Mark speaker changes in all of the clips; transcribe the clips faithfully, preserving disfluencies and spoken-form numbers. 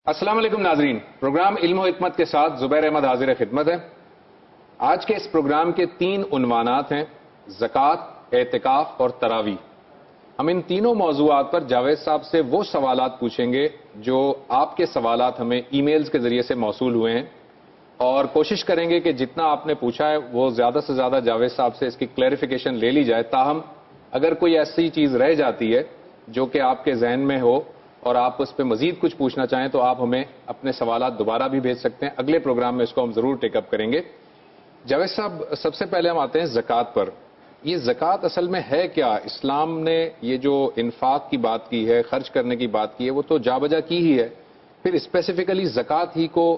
Speaker 1: السلام علیکم ناظرین، پروگرام علم و حکمت کے ساتھ زبیر احمد حاضر خدمت ہے۔ آج کے اس پروگرام کے تین عنوانات ہیں: زکوٰۃ، اعتکاف اور تراویح۔ ہم ان تینوں موضوعات پر جاوید صاحب سے وہ سوالات پوچھیں گے جو آپ کے سوالات ہمیں ای میلز کے ذریعے سے موصول ہوئے ہیں، اور کوشش کریں گے کہ جتنا آپ نے پوچھا ہے وہ زیادہ سے زیادہ جاوید صاحب سے اس کی کلیریفیکیشن لے لی جائے، تاہم اگر کوئی ایسی چیز رہ جاتی ہے جو کہ آپ کے ذہن میں ہو اور آپ اس پہ مزید کچھ پوچھنا چاہیں تو آپ ہمیں اپنے سوالات دوبارہ بھی بھیج سکتے ہیں۔ اگلے پروگرام میں اس کو ہم ضرور ٹیک اپ کریں گے۔ جاوید صاحب، سب سے پہلے ہم آتے ہیں زکوٰۃ پر۔ یہ زکوٰۃ اصل میں ہے کیا؟ اسلام نے یہ جو انفاق کی بات کی ہے، خرچ کرنے کی بات کی ہے، وہ تو جا بجا کی ہی ہے، پھر اسپیسیفکلی زکوٰۃ ہی کو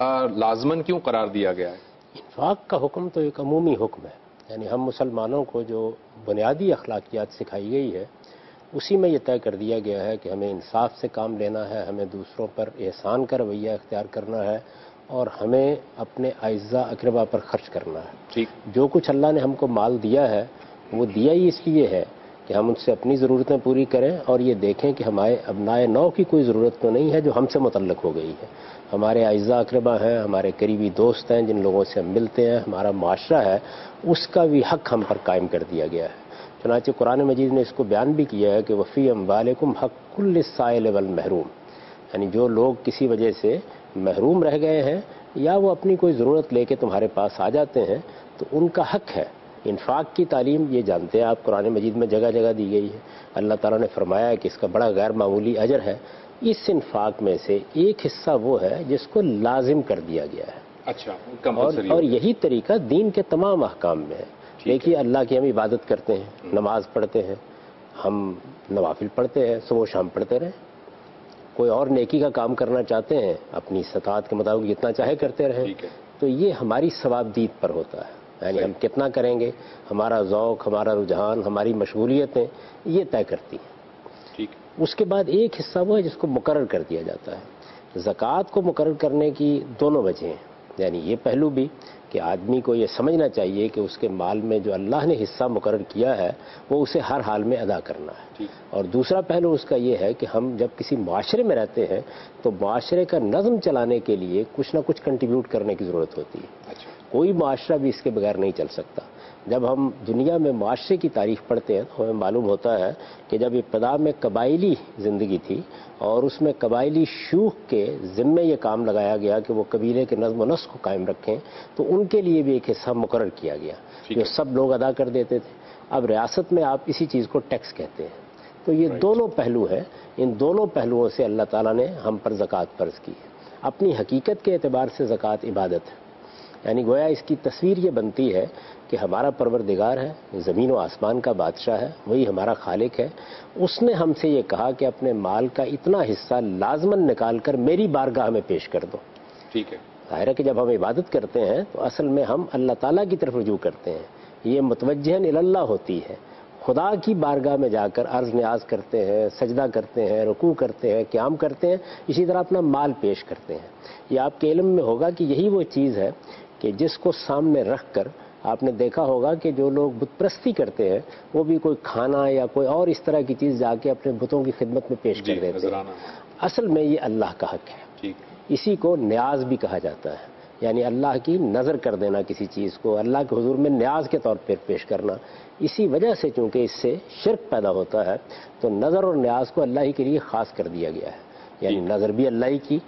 Speaker 1: لازمن کیوں قرار دیا گیا ہے؟
Speaker 2: انفاق کا حکم تو ایک عمومی حکم ہے، یعنی ہم مسلمانوں کو جو بنیادی اخلاقیات سکھائی گئی ہے اسی میں یہ طے کر دیا گیا ہے کہ ہمیں انصاف سے کام لینا ہے، ہمیں دوسروں پر احسان کا رویہ اختیار کرنا ہے، اور ہمیں اپنے اعزاء اقربا پر خرچ کرنا ہے۔
Speaker 1: ٹھیک۔
Speaker 2: جو کچھ اللہ نے ہم کو مال دیا ہے وہ دیا ہی اس لیے ہے کہ ہم ان سے اپنی ضرورتیں پوری کریں، اور یہ دیکھیں کہ ہمارے ابنائے نو کی کوئی ضرورت تو نہیں ہے جو ہم سے متعلق ہو گئی ہے۔ ہمارے اعزاء اقربا ہیں، ہمارے قریبی دوست ہیں، جن لوگوں سے ہم ملتے ہیں، ہمارا معاشرہ ہے، اس کا بھی حق ہم پر قائم کر دیا گیا ہے۔ چنانچہ قرآن مجید نے اس کو بیان بھی کیا ہے کہ وفی اموالکم حق للسائل والمحروم، یعنی جو لوگ کسی وجہ سے محروم رہ گئے ہیں یا وہ اپنی کوئی ضرورت لے کے تمہارے پاس آ جاتے ہیں تو ان کا حق ہے۔ انفاق کی تعلیم یہ جانتے ہیں آپ، قرآن مجید میں جگہ جگہ دی گئی ہے۔ اللہ تعالیٰ نے فرمایا ہے کہ اس کا بڑا غیر معمولی اجر ہے۔ اس انفاق میں سے ایک حصہ وہ ہے جس کو لازم کر دیا گیا ہے۔
Speaker 1: اچھا،
Speaker 2: اور, اور یہی طریقہ دین کے تمام احکام میں ہے۔ دیکھیے، اللہ کی ہم عبادت کرتے ہیں، نماز پڑھتے ہیں، ہم نوافل پڑھتے ہیں، صبح و شام پڑھتے رہیں۔ کوئی اور نیکی کا کام کرنا چاہتے ہیں، اپنی استطاعت کے مطابق جتنا چاہے کرتے رہیں، تو یہ ہماری ثوابدید پر ہوتا ہے، یعنی ہم کتنا کریں گے، ہمارا ذوق، ہمارا رجحان، ہماری مشغولیتیں یہ طے کرتی ہیں۔ اس کے بعد ایک حصہ وہ ہے جس کو مقرر کر دیا جاتا ہے۔ زکوٰۃ کو مقرر کرنے کی دونوں وجہیں ہیں، یعنی یہ پہلو بھی کہ آدمی کو یہ سمجھنا چاہیے کہ اس کے مال میں جو اللہ نے حصہ مقرر کیا ہے وہ اسے ہر حال میں ادا کرنا ہے، اور دوسرا پہلو اس کا یہ ہے کہ ہم جب کسی معاشرے میں رہتے ہیں تو معاشرے کا نظم چلانے کے لیے کچھ نہ کچھ کنٹریبیوٹ کرنے کی ضرورت ہوتی ہے۔ کوئی معاشرہ بھی اس کے بغیر نہیں چل سکتا۔ جب ہم دنیا میں معاشرے کی تاریخ پڑھتے ہیں تو ہمیں معلوم ہوتا ہے کہ جب ابتدا میں قبائلی زندگی تھی اور اس میں قبائلی شیوخ کے ذمے یہ کام لگایا گیا کہ وہ قبیلے کے نظم و نسق کو قائم رکھیں، تو ان کے لیے بھی ایک حصہ مقرر کیا گیا جو سب لوگ ادا کر دیتے تھے۔ اب ریاست میں آپ اسی چیز کو ٹیکس کہتے ہیں۔ تو یہ دونوں پہلو ہیں، ان دونوں پہلوؤں سے اللہ تعالیٰ نے ہم پر زکوٰۃ فرض کی ہے۔ اپنی حقیقت کے اعتبار سے زکوٰۃ عبادت ہے، یعنی گویا اس کی تصویر یہ بنتی ہے کہ ہمارا پروردگار ہے، زمین و آسمان کا بادشاہ ہے، وہی ہمارا خالق ہے، اس نے ہم سے یہ کہا کہ اپنے مال کا اتنا حصہ لازماً نکال کر میری بارگاہ میں پیش کر دو۔
Speaker 1: ٹھیک ہے۔
Speaker 2: ظاہر ہے کہ جب ہم عبادت کرتے ہیں تو اصل میں ہم اللہ تعالیٰ کی طرف رجوع کرتے ہیں، یہ متوجہ اللہ ہوتی ہے، خدا کی بارگاہ میں جا کر عرض نیاز کرتے ہیں، سجدہ کرتے ہیں، رکوع کرتے ہیں، قیام کرتے ہیں، اسی طرح اپنا مال پیش کرتے ہیں۔ یہ آپ کے علم میں ہوگا کہ یہی وہ چیز ہے کہ جس کو سامنے رکھ کر آپ نے دیکھا ہوگا کہ جو لوگ بت پرستی کرتے ہیں وہ بھی کوئی کھانا یا کوئی اور اس طرح کی چیز جا کے اپنے بتوں کی خدمت میں پیش کر دیتے ہیں۔ اصل میں یہ اللہ کا حق ہے، اسی کو نیاز بھی کہا جاتا ہے، یعنی اللہ کی نظر کر دینا کسی چیز کو، اللہ کے حضور میں نیاز کے طور پر پیش کرنا۔ اسی وجہ سے چونکہ اس سے شرک پیدا ہوتا ہے تو نظر اور نیاز کو اللہ ہی کے لیے خاص کر دیا گیا ہے، یعنی نظر بھی اللہ ہی کی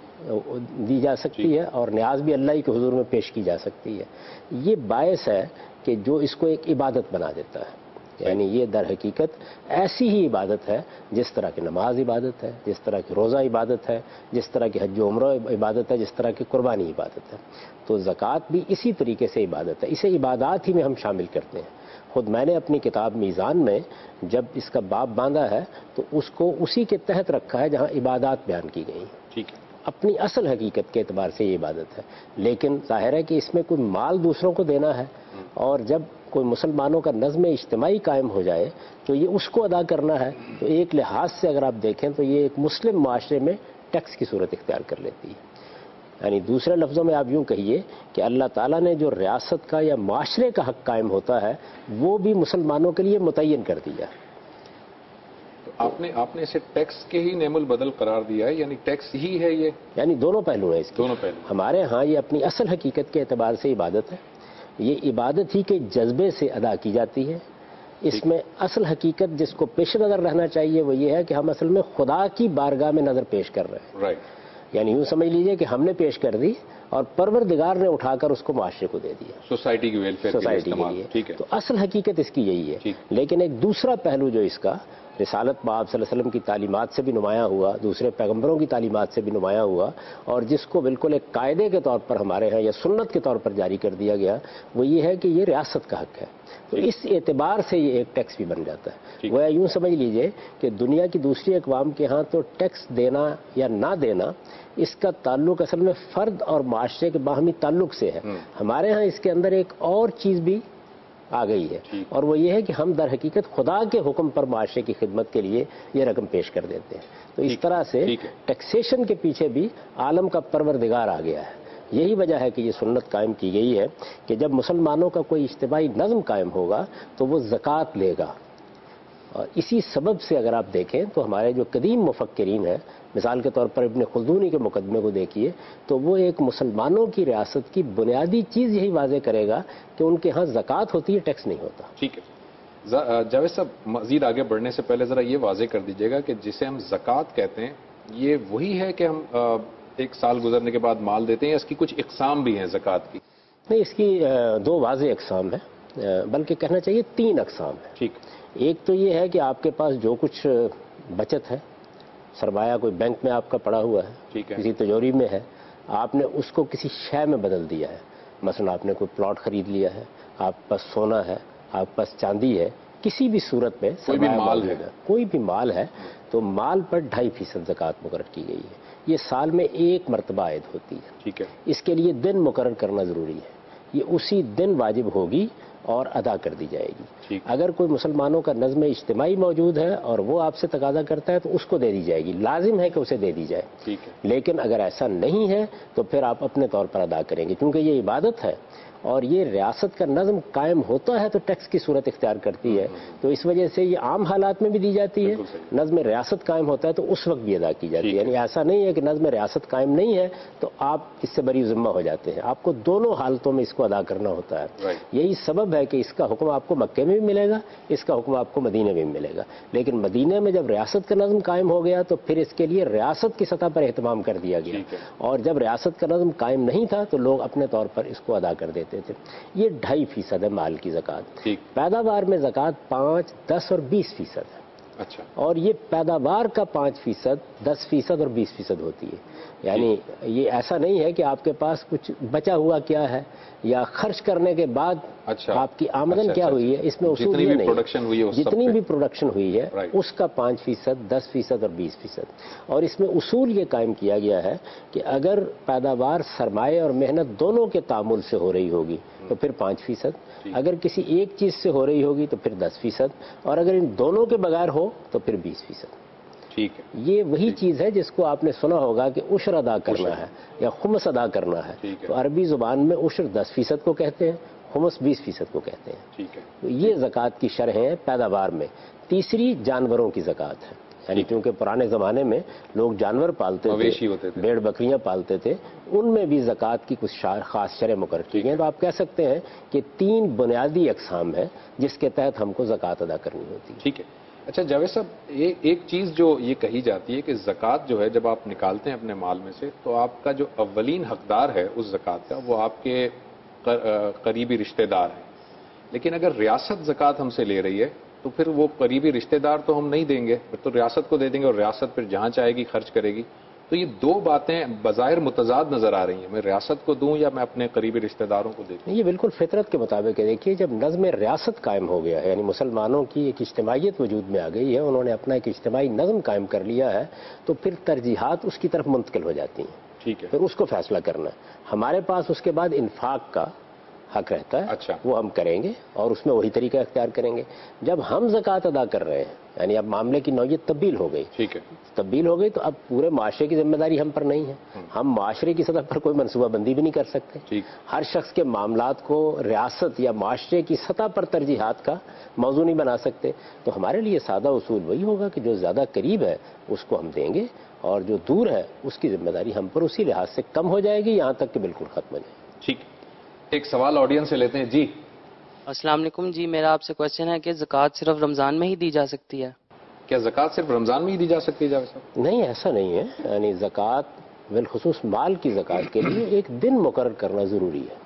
Speaker 2: دی جا سکتی ہے اور نیاز بھی اللہ ہی کے حضور میں پیش کی جا سکتی ہے۔ یہ باعث ہے کہ جو اس کو ایک عبادت بنا دیتا ہے، یعنی یہ در حقیقت ایسی ہی عبادت ہے جس طرح کی نماز عبادت ہے، جس طرح کی روزہ عبادت ہے، جس طرح کی حج و عمرہ عبادت ہے، جس طرح کی قربانی عبادت ہے۔ تو زکوٰۃ بھی اسی طریقے سے عبادت ہے، اسے عبادات ہی میں ہم شامل کرتے ہیں۔ خود میں نے اپنی کتاب میزان میں جب اس کا باب باندھا ہے تو اس کو اسی کے تحت رکھا ہے جہاں عبادات بیان کی گئی ہیں۔
Speaker 1: ٹھیک ہے۔
Speaker 2: اپنی اصل حقیقت کے اعتبار سے یہ عبادت ہے، لیکن ظاہر ہے کہ اس میں کوئی مال دوسروں کو دینا ہے، اور جب کوئی مسلمانوں کا نظم اجتماعی قائم ہو جائے تو یہ اس کو ادا کرنا ہے، تو ایک لحاظ سے اگر آپ دیکھیں تو یہ ایک مسلم معاشرے میں ٹیکس کی صورت اختیار کر لیتی ہے۔ یعنی دوسرے لفظوں میں آپ یوں کہیے کہ اللہ تعالیٰ نے جو ریاست کا یا معاشرے کا حق قائم ہوتا ہے وہ بھی مسلمانوں کے لیے متعین کر دیا۔
Speaker 1: آپ نے آپ نے اسے ٹیکس کے ہی نعم البدل قرار دیا ہے، یعنی ٹیکس ہی ہے یہ؟
Speaker 2: یعنی دونوں پہلو ہیں اس کے،
Speaker 1: دونوں پہلو
Speaker 2: ہمارے ہاں یہ اپنی اصل حقیقت کے اعتبار سے عبادت ہے، یہ عبادت ہی کے جذبے سے ادا کی جاتی ہے۔ اس میں اصل حقیقت جس کو پیش نظر رہنا چاہیے وہ یہ ہے کہ ہم اصل میں خدا کی بارگاہ میں نظر پیش کر رہے ہیں،
Speaker 1: رائٹ،
Speaker 2: یعنی یوں سمجھ لیجئے کہ ہم نے پیش کر دی اور پروردگار نے اٹھا کر اس کو معاشرے کو دے دیا،
Speaker 1: سوسائٹی کی ویلفیئر
Speaker 2: سوسائٹی کے لیے۔
Speaker 1: ٹھیک ہے،
Speaker 2: تو اصل حقیقت اس کی یہی ہے، لیکن ایک دوسرا پہلو جو اس کا رسالت باب صلی اللہ علیہ وسلم کی تعلیمات سے بھی نمایاں ہوا، دوسرے پیغمبروں کی تعلیمات سے بھی نمایاں ہوا، اور جس کو بالکل ایک قاعدے کے طور پر ہمارے ہاں یا سنت کے طور پر جاری کر دیا گیا، وہ یہ ہے کہ یہ ریاست کا حق ہے۔ تو اس اعتبار سے یہ ایک ٹیکس بھی بن جاتا ہے۔ وہ یوں سمجھ لیجئے کہ دنیا کی دوسری اقوام کے ہاں تو ٹیکس دینا یا نہ دینا اس کا تعلق اصل میں فرد اور معاشرے کے باہمی تعلق سے ہے، ہمارے ہاں اس کے اندر ایک اور چیز بھی آ گئی ہے، اور وہ یہ ہے کہ ہم در حقیقت خدا کے حکم پر معاشرے کی خدمت کے لیے یہ رقم پیش کر دیتے ہیں۔ تو اس طرح سے ٹیکسیشن کے پیچھے بھی عالم کا پروردگار آ گیا ہے۔ یہی وجہ ہے کہ یہ سنت قائم کی گئی ہے کہ جب مسلمانوں کا کوئی اجتماعی نظم قائم ہوگا تو وہ زکوٰۃ لے گا، اور اسی سبب سے اگر آپ دیکھیں تو ہمارے جو قدیم مفکرین ہیں، مثال کے طور پر ابن خلدونی کے مقدمے کو دیکھیے تو وہ ایک مسلمانوں کی ریاست کی بنیادی چیز یہی واضح کرے گا کہ ان کے ہاں زکوٰۃ ہوتی ہے، ٹیکس نہیں ہوتا۔
Speaker 1: ٹھیک ہے جاوید صاحب، مزید آگے بڑھنے سے پہلے ذرا یہ واضح کر دیجیے گا کہ جسے ہم زکوٰۃ کہتے ہیں یہ وہی ہے کہ ہم ایک سال گزرنے کے بعد مال دیتے ہیں، یا اس کی کچھ اقسام بھی ہیں زکوٰۃ کی؟
Speaker 2: نہیں، اس کی دو واضح اقسام ہیں، بلکہ کہنا چاہیے تین اقسام ہیں۔
Speaker 1: ٹھیک،
Speaker 2: ایک تو یہ ہے کہ آپ کے پاس جو کچھ بچت ہے، سرمایہ کوئی بینک میں آپ کا پڑا ہوا ہے، کسی تجوری میں ہے، آپ نے اس کو کسی شے میں بدل دیا ہے، مثلا آپ نے کوئی پلاٹ خرید لیا ہے، آپ کے پاس سونا ہے، آپ کے پاس چاندی ہے، کسی بھی صورت میں
Speaker 1: کوئی بھی مال ہے
Speaker 2: کوئی بھی مال ہے تو مال پر ڈھائی فیصد زکوٰۃ مقرر کی گئی ہے۔ یہ سال میں ایک مرتبہ عائد ہوتی ہے۔
Speaker 1: ٹھیک ہے،
Speaker 2: اس کے لیے دن مقرر کرنا ضروری ہے، یہ اسی دن واجب ہوگی اور ادا کر دی جائے گی۔ اگر کوئی مسلمانوں کا نظم اجتماعی موجود ہے اور وہ آپ سے تقاضا کرتا ہے تو اس کو دے دی جائے گی، لازم ہے کہ اسے دے دی جائے۔
Speaker 1: ٹھیک ہے،
Speaker 2: لیکن اگر ایسا نہیں ہے تو پھر آپ اپنے طور پر ادا کریں گے، کیونکہ یہ عبادت ہے اور یہ ریاست کا نظم قائم ہوتا ہے تو ٹیکس کی صورت اختیار کرتی ہے، تو اس وجہ سے یہ عام حالات میں بھی دی جاتی ہے، نظم ریاست قائم ہوتا ہے تو اس وقت بھی ادا کی جاتی ہے۔ یعنی ایسا نہیں ہے کہ نظم ریاست قائم نہیں ہے تو آپ اس سے بری ذمہ ہو جاتے ہیں، آپ کو دونوں حالتوں میں اس کو ادا کرنا ہوتا ہے۔ یہی سبب ہے کہ اس کا حکم آپ کو مکے میں بھی ملے گا، اس کا حکم آپ کو مدینے میں بھی ملے گا، لیکن مدینے میں جب ریاست کا نظم قائم ہو گیا تو پھر اس کے لیے ریاست کی سطح پر اہتمام کر دیا گیا، اور جب ریاست کا نظم قائم نہیں تھا تو لوگ اپنے طور پر اس کو ادا کر دیتے تھے۔ یہ ڈھائی فیصد ہے مال کی زکوٰۃ۔ پیداوار میں زکوٰۃ پانچ، دس اور بیس فیصد ہے۔
Speaker 1: اچھا،
Speaker 2: اور یہ پیداوار کا پانچ فیصد، دس فیصد اور بیس فیصد ہوتی ہے۔ یعنی یہ ایسا نہیں ہے کہ آپ کے پاس کچھ بچا ہوا کیا ہے یا خرچ کرنے کے بعد آپ کی آمدن کیا ہوئی ہے، اس میں اصول یہ نہیں، جتنی بھی پروڈکشن ہوئی ہے اس کا پانچ فیصد، دس فیصد اور بیس فیصد۔ اور اس میں اصول یہ قائم کیا گیا ہے کہ اگر پیداوار سرمایہ اور محنت دونوں کے تعامل سے ہو رہی ہوگی تو پھر پانچ فیصد، اگر کسی ایک چیز سے ہو رہی ہوگی تو پھر دس فیصد، اور اگر ان دونوں کے بغیر ہو تو پھر بیس فیصد۔
Speaker 1: ٹھیک ہے،
Speaker 2: یہ وہی چیز ہے جس کو آپ نے سنا ہوگا کہ عشر ادا کرنا ہے یا خمس ادا کرنا ہے، تو عربی زبان میں عشر دس فیصد کو کہتے ہیں، خمس بیس فیصد کو کہتے ہیں۔
Speaker 1: ٹھیک ہے،
Speaker 2: تو یہ زکوٰۃ کی شرح ہے پیداوار میں۔ تیسری جانوروں کی زکوٰۃ ہے، یعنی کیونکہ پرانے زمانے میں لوگ جانور پالتے تھے، بھیڑ بکریاں پالتے تھے، ان میں بھی زکوٰۃ کی کچھ خاص شرح مقرر کی گئی۔ تو آپ کہہ سکتے ہیں کہ تین بنیادی اقسام ہیں جس کے تحت ہم کو زکوٰۃ ادا کرنی ہوتی ہے۔
Speaker 1: ٹھیک ہے، اچھا جاوید صاحب، ایک چیز جو یہ کہی جاتی ہے کہ زکوٰۃ جو ہے جب آپ نکالتے ہیں اپنے مال میں سے تو آپ کا جو اولین حقدار ہے اس زکوٰۃ کا وہ آپ کے قریبی رشتہ دار ہیں، لیکن اگر ریاست زکوٰۃ ہم سے لے رہی ہے تو پھر وہ قریبی رشتہ دار تو ہم نہیں دیں گے، پھر تو ریاست کو دے دیں گے اور ریاست پھر جہاں چاہے گی خرچ کرے گی۔ تو یہ دو باتیں بظاہر متضاد نظر آ رہی ہیں، میں ریاست کو دوں یا میں اپنے قریبی رشتہ داروں کو دوں؟
Speaker 2: یہ بالکل فطرت کے مطابق ہے۔ دیکھیے، جب نظم ریاست قائم ہو گیا ہے، یعنی مسلمانوں کی ایک اجتماعیت وجود میں آ گئی ہے، انہوں نے اپنا ایک اجتماعی نظم قائم کر لیا ہے، تو پھر ترجیحات اس کی طرف منتقل ہو جاتی ہیں۔
Speaker 1: ٹھیک ہے،
Speaker 2: پھر اس کو فیصلہ کرنا ہے۔ ہمارے پاس اس کے بعد انفاق کا حق رہتا ہے
Speaker 1: اچھا
Speaker 2: وہ ہم کریں گے اور اس میں وہی طریقہ اختیار کریں گے. جب ہم زکوٰۃ ادا کر رہے ہیں یعنی اب معاملے کی نوعیت تبدیل ہو گئی
Speaker 1: ٹھیک ہے
Speaker 2: تبدیل ہو گئی تو اب پورے معاشرے کی ذمہ داری ہم پر نہیں ہے. ہم معاشرے کی سطح پر کوئی منصوبہ بندی بھی نہیں کر سکتے.
Speaker 1: ٹھیک
Speaker 2: ہر شخص کے معاملات کو ریاست یا معاشرے کی سطح پر ترجیحات کا موضوع نہیں بنا سکتے. تو ہمارے لیے سادہ اصول وہی ہوگا کہ جو زیادہ قریب ہے اس کو ہم دیں گے اور جو دور ہے اس کی ذمہ داری ہم پر اسی لحاظ سے کم ہو جائے گی یہاں تک کہ بالکل ختم ہو جائے گی.
Speaker 1: ٹھیک ایک سوال آڈینس سے لیتے ہیں. جی
Speaker 3: السلام علیکم جی، میرا آپ سے کوشچن ہے کہ زکوٰۃ صرف رمضان میں ہی دی جا سکتی ہے؟
Speaker 1: کیا زکوٰۃ صرف رمضان میں ہی دی جا سکتی ہے جاوید صاحب؟
Speaker 2: نہیں ایسا نہیں ہے. یعنی زکوٰۃ بالخصوص مال کی زکوٰۃ کے لیے ایک دن مقرر کرنا ضروری ہے.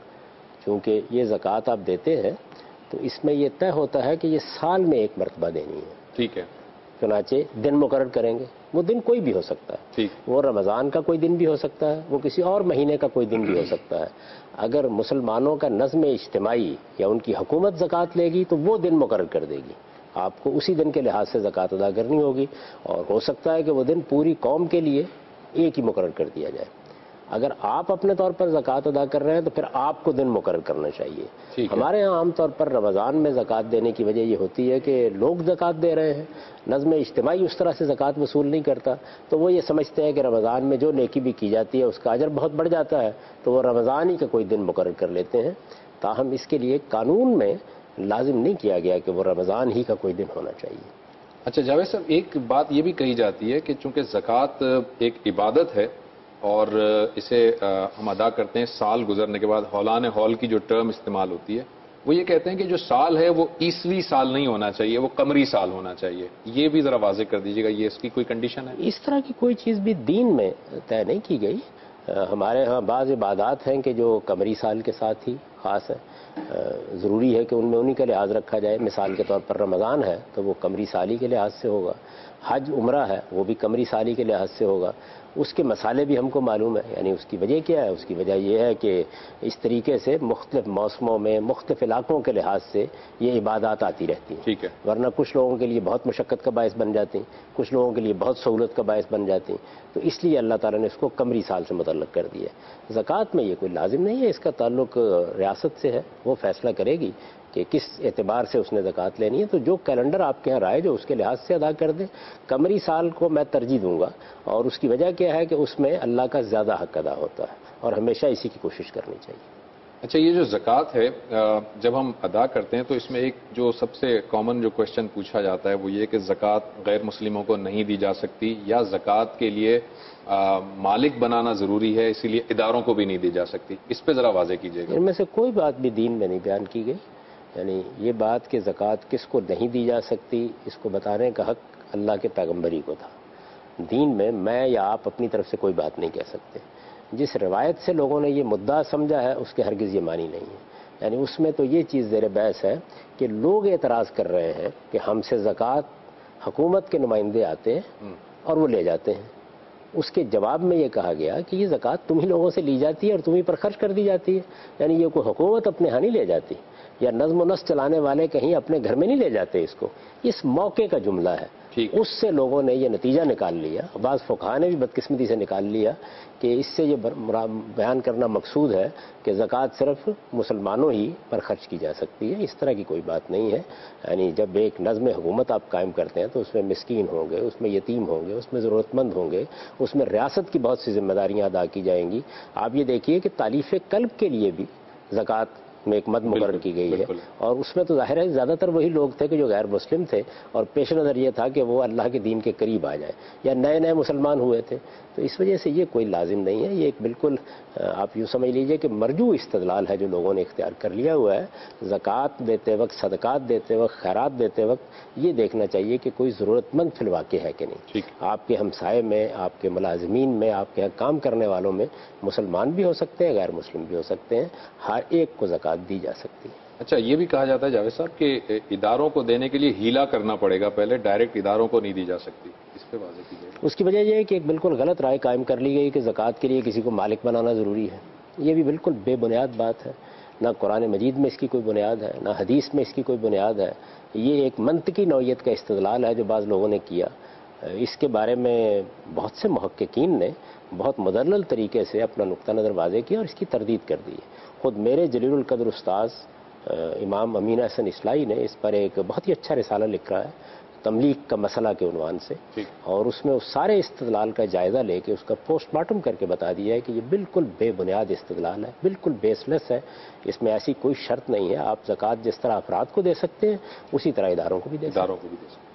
Speaker 2: چونکہ یہ زکوٰۃ آپ دیتے ہیں تو اس میں یہ طے ہوتا ہے کہ یہ سال میں ایک مرتبہ دینی ہے.
Speaker 1: ٹھیک ہے
Speaker 2: چنانچہ دن مقرر کریں گے. وہ دن کوئی بھی ہو سکتا ہے.
Speaker 1: ٹھیک
Speaker 2: وہ رمضان کا کوئی دن بھی ہو سکتا ہے وہ کسی اور مہینے کا کوئی دن بھی ہو سکتا ہے. اگر مسلمانوں کا نظم اجتماعی یا ان کی حکومت زکوٰۃ لے گی تو وہ دن مقرر کر دے گی. آپ کو اسی دن کے لحاظ سے زکوٰۃ ادا کرنی ہوگی اور ہو سکتا ہے کہ وہ دن پوری قوم کے لیے ایک ہی مقرر کر دیا جائے. اگر آپ اپنے طور پر زکوٰۃ ادا کر رہے ہیں تو پھر آپ کو دن مقرر کرنا چاہیے. ہمارے ہاں عام طور پر رمضان میں زکوٰۃ دینے کی وجہ یہ ہوتی ہے کہ لوگ زکوٰۃ دے رہے ہیں, نظم اجتماعی اس طرح سے زکوٰۃ وصول نہیں کرتا, تو وہ یہ سمجھتے ہیں کہ رمضان میں جو نیکی بھی کی جاتی ہے اس کا اجر بہت بڑھ جاتا ہے, تو وہ رمضان ہی کا کوئی دن مقرر کر لیتے ہیں. تاہم اس کے لیے قانون میں لازم نہیں کیا گیا کہ وہ رمضان ہی کا کوئی دن ہونا چاہیے.
Speaker 1: اچھا جاوید صاحب, ایک بات یہ بھی کہی جاتی ہے کہ چونکہ زکوٰۃ ایک عبادت ہے اور اسے ہم ادا کرتے ہیں سال گزرنے کے بعد, ہولان ہول کی جو ٹرم استعمال ہوتی ہے وہ یہ کہتے ہیں کہ جو سال ہے وہ عیسوی سال نہیں ہونا چاہیے, وہ قمری سال ہونا چاہیے. یہ بھی ذرا واضح کر دیجیے گا, یہ اس کی کوئی کنڈیشن ہے؟
Speaker 2: اس طرح کی کوئی چیز بھی دین میں طے نہیں کی گئی. ہمارے ہاں بعض عبادات ہیں کہ جو قمری سال کے ساتھ ہی خاص ہے, ضروری ہے کہ ان میں انہی کا لحاظ رکھا جائے. مثال کے طور پر رمضان ہے تو وہ قمری سالی کے لحاظ سے ہوگا, حج عمرہ ہے وہ بھی قمری سالی کے لحاظ سے ہوگا. اس کے مسالے بھی ہم کو معلوم ہے, یعنی اس کی وجہ کیا ہے؟ اس کی وجہ یہ ہے کہ اس طریقے سے مختلف موسموں میں مختلف علاقوں کے لحاظ سے یہ عبادات آتی رہتی ہیں.
Speaker 1: ٹھیک ہے.
Speaker 2: ورنہ کچھ لوگوں کے لیے بہت مشقت کا باعث بن جاتی ہیں, کچھ لوگوں کے لیے بہت سہولت کا باعث بن جاتی ہیں, تو اس لیے اللہ تعالیٰ نے اس کو قمری سال سے متعلق کر دیا. زکوٰۃ میں یہ کوئی لازم نہیں ہے, اس کا تعلق ریاست سے ہے, وہ فیصلہ کرے گی کہ کس اعتبار سے اس نے زکوٰۃ لینی ہے. تو جو کیلنڈر آپ کے یہاں رائے جو اس کے لحاظ سے ادا کر دیں. قمری سال کو میں ترجیح دوں گا, اور اس کی وجہ کیا ہے کہ اس میں اللہ کا زیادہ حق ادا ہوتا ہے اور ہمیشہ اسی کی کوشش کرنی چاہیے.
Speaker 1: اچھا, یہ جو زکوٰۃ ہے جب ہم ادا کرتے ہیں تو اس میں ایک جو سب سے کامن جو کوشچن پوچھا جاتا ہے وہ یہ کہ زکوٰۃ غیر مسلموں کو نہیں دی جا سکتی, یا زکوٰۃ کے لیے مالک بنانا ضروری ہے اسی لیے اداروں کو بھی نہیں دی جا سکتی. اس پہ ذرا واضح کیجیے گا.
Speaker 2: ان میں سے کوئی بات بھی دین میں نہیں بیان کی گئی. یعنی یہ بات کہ زکوٰۃ کس کو نہیں دی جا سکتی اس کو بتانے کا حق اللہ کے پیغمبر ہی کو تھا. دین میں میں یا آپ اپنی طرف سے کوئی بات نہیں کہہ سکتے. جس روایت سے لوگوں نے یہ مدعا سمجھا ہے اس کے ہرگز یہ معنی نہیں ہے. یعنی اس میں تو یہ چیز زیر بحث ہے کہ لوگ اعتراض کر رہے ہیں کہ ہم سے زکوٰۃ حکومت کے نمائندے آتے ہیں اور وہ لے جاتے ہیں. اس کے جواب میں یہ کہا گیا کہ یہ زکوٰۃ تم ہی لوگوں سے لی جاتی ہے اور تم ہی پر خرچ کر دی جاتی ہے. یعنی یہ کوئی حکومت اپنے ہاں نہیں لے جاتی, یا نظم و نسق چلانے والے کہیں اپنے گھر میں نہیں لے جاتے اس کو. اس موقع کا جملہ ہے. اس سے لوگوں نے یہ نتیجہ نکال لیا, بعض فقہاء نے بھی بدقسمتی سے نکال لیا کہ اس سے یہ بیان کرنا مقصود ہے کہ زکوٰۃ صرف مسلمانوں ہی پر خرچ کی جا سکتی ہے. اس طرح کی کوئی بات نہیں ہے. یعنی جب ایک نظم حکومت آپ قائم کرتے ہیں تو اس میں مسکین ہوں گے, اس میں یتیم ہوں گے, اس میں ضرورت مند ہوں گے, اس میں ریاست کی بہت سی ذمہ داریاں ادا کی جائیں گی. آپ یہ دیکھیے کہ تالیف قلب کے لیے بھی زکوٰۃ میں ایک مد مقرر کی گئی ہے, اور اس میں تو ظاہر ہے زیادہ تر وہی لوگ تھے کہ جو غیر مسلم تھے, اور پیش نظر یہ تھا کہ وہ اللہ کے دین کے قریب آ جائیں, یا نئے نئے مسلمان ہوئے تھے. تو اس وجہ سے یہ کوئی لازم نہیں ہے. یہ ایک بالکل آپ یوں سمجھ لیجئے کہ مرجو استدلال ہے جو لوگوں نے اختیار کر لیا ہوا ہے. زکوٰۃ دیتے وقت, صدقات دیتے وقت, خیرات دیتے وقت یہ دیکھنا چاہیے کہ کوئی ضرورت مند فی الواقع ہے کہ نہیں. آپ کے ہمسائے میں, آپ کے ملازمین میں, آپ کے کام کرنے والوں میں مسلمان بھی ہو سکتے ہیں, غیر مسلم بھی ہو سکتے ہیں. ہر ایک کو زکوٰۃ دی جا سکتی ہے.
Speaker 1: اچھا, یہ بھی کہا جاتا ہے جاوید صاحب کہ اداروں کو دینے کے لیے ہیلا کرنا پڑے گا, پہلے ڈائریکٹ اداروں کو نہیں دی جا سکتی. اس پہ واضح کیجیے.
Speaker 2: اس کی وجہ یہ ہے کہ ایک بالکل غلط رائے قائم کر لی گئی کہ زکوٰۃ کے لیے کسی کو مالک بنانا ضروری ہے. یہ بھی بالکل بے بنیاد بات ہے. نہ قرآن مجید میں اس کی کوئی بنیاد ہے, نہ حدیث میں اس کی کوئی بنیاد ہے. یہ ایک منطقی نوعیت کا استدلال ہے جو بعض لوگوں نے کیا. اس کے بارے میں بہت سے محققین نے بہت مدلل طریقے سے اپنا نقطہ نظر واضح کیا اور اس کی تردید کر دی ہے. خود میرے جلیل القدر استاذ امام امین احسن اصلاحی نے اس پر ایک بہت ہی اچھا رسالہ لکھا ہے تملیغ کا مسئلہ کے عنوان سے, اور اس میں اس سارے استدلال کا جائزہ لے کے اس کا پوسٹ مارٹم کر کے بتا دیا ہے کہ یہ بالکل بے بنیاد استدلال ہے, بالکل بیس لیس ہے. اس میں ایسی کوئی شرط نہیں ہے. آپ زکوٰۃ جس طرح افراد کو دے سکتے ہیں اسی طرح اداروں کو بھی دے
Speaker 1: اداروں کو بھی دے سکتے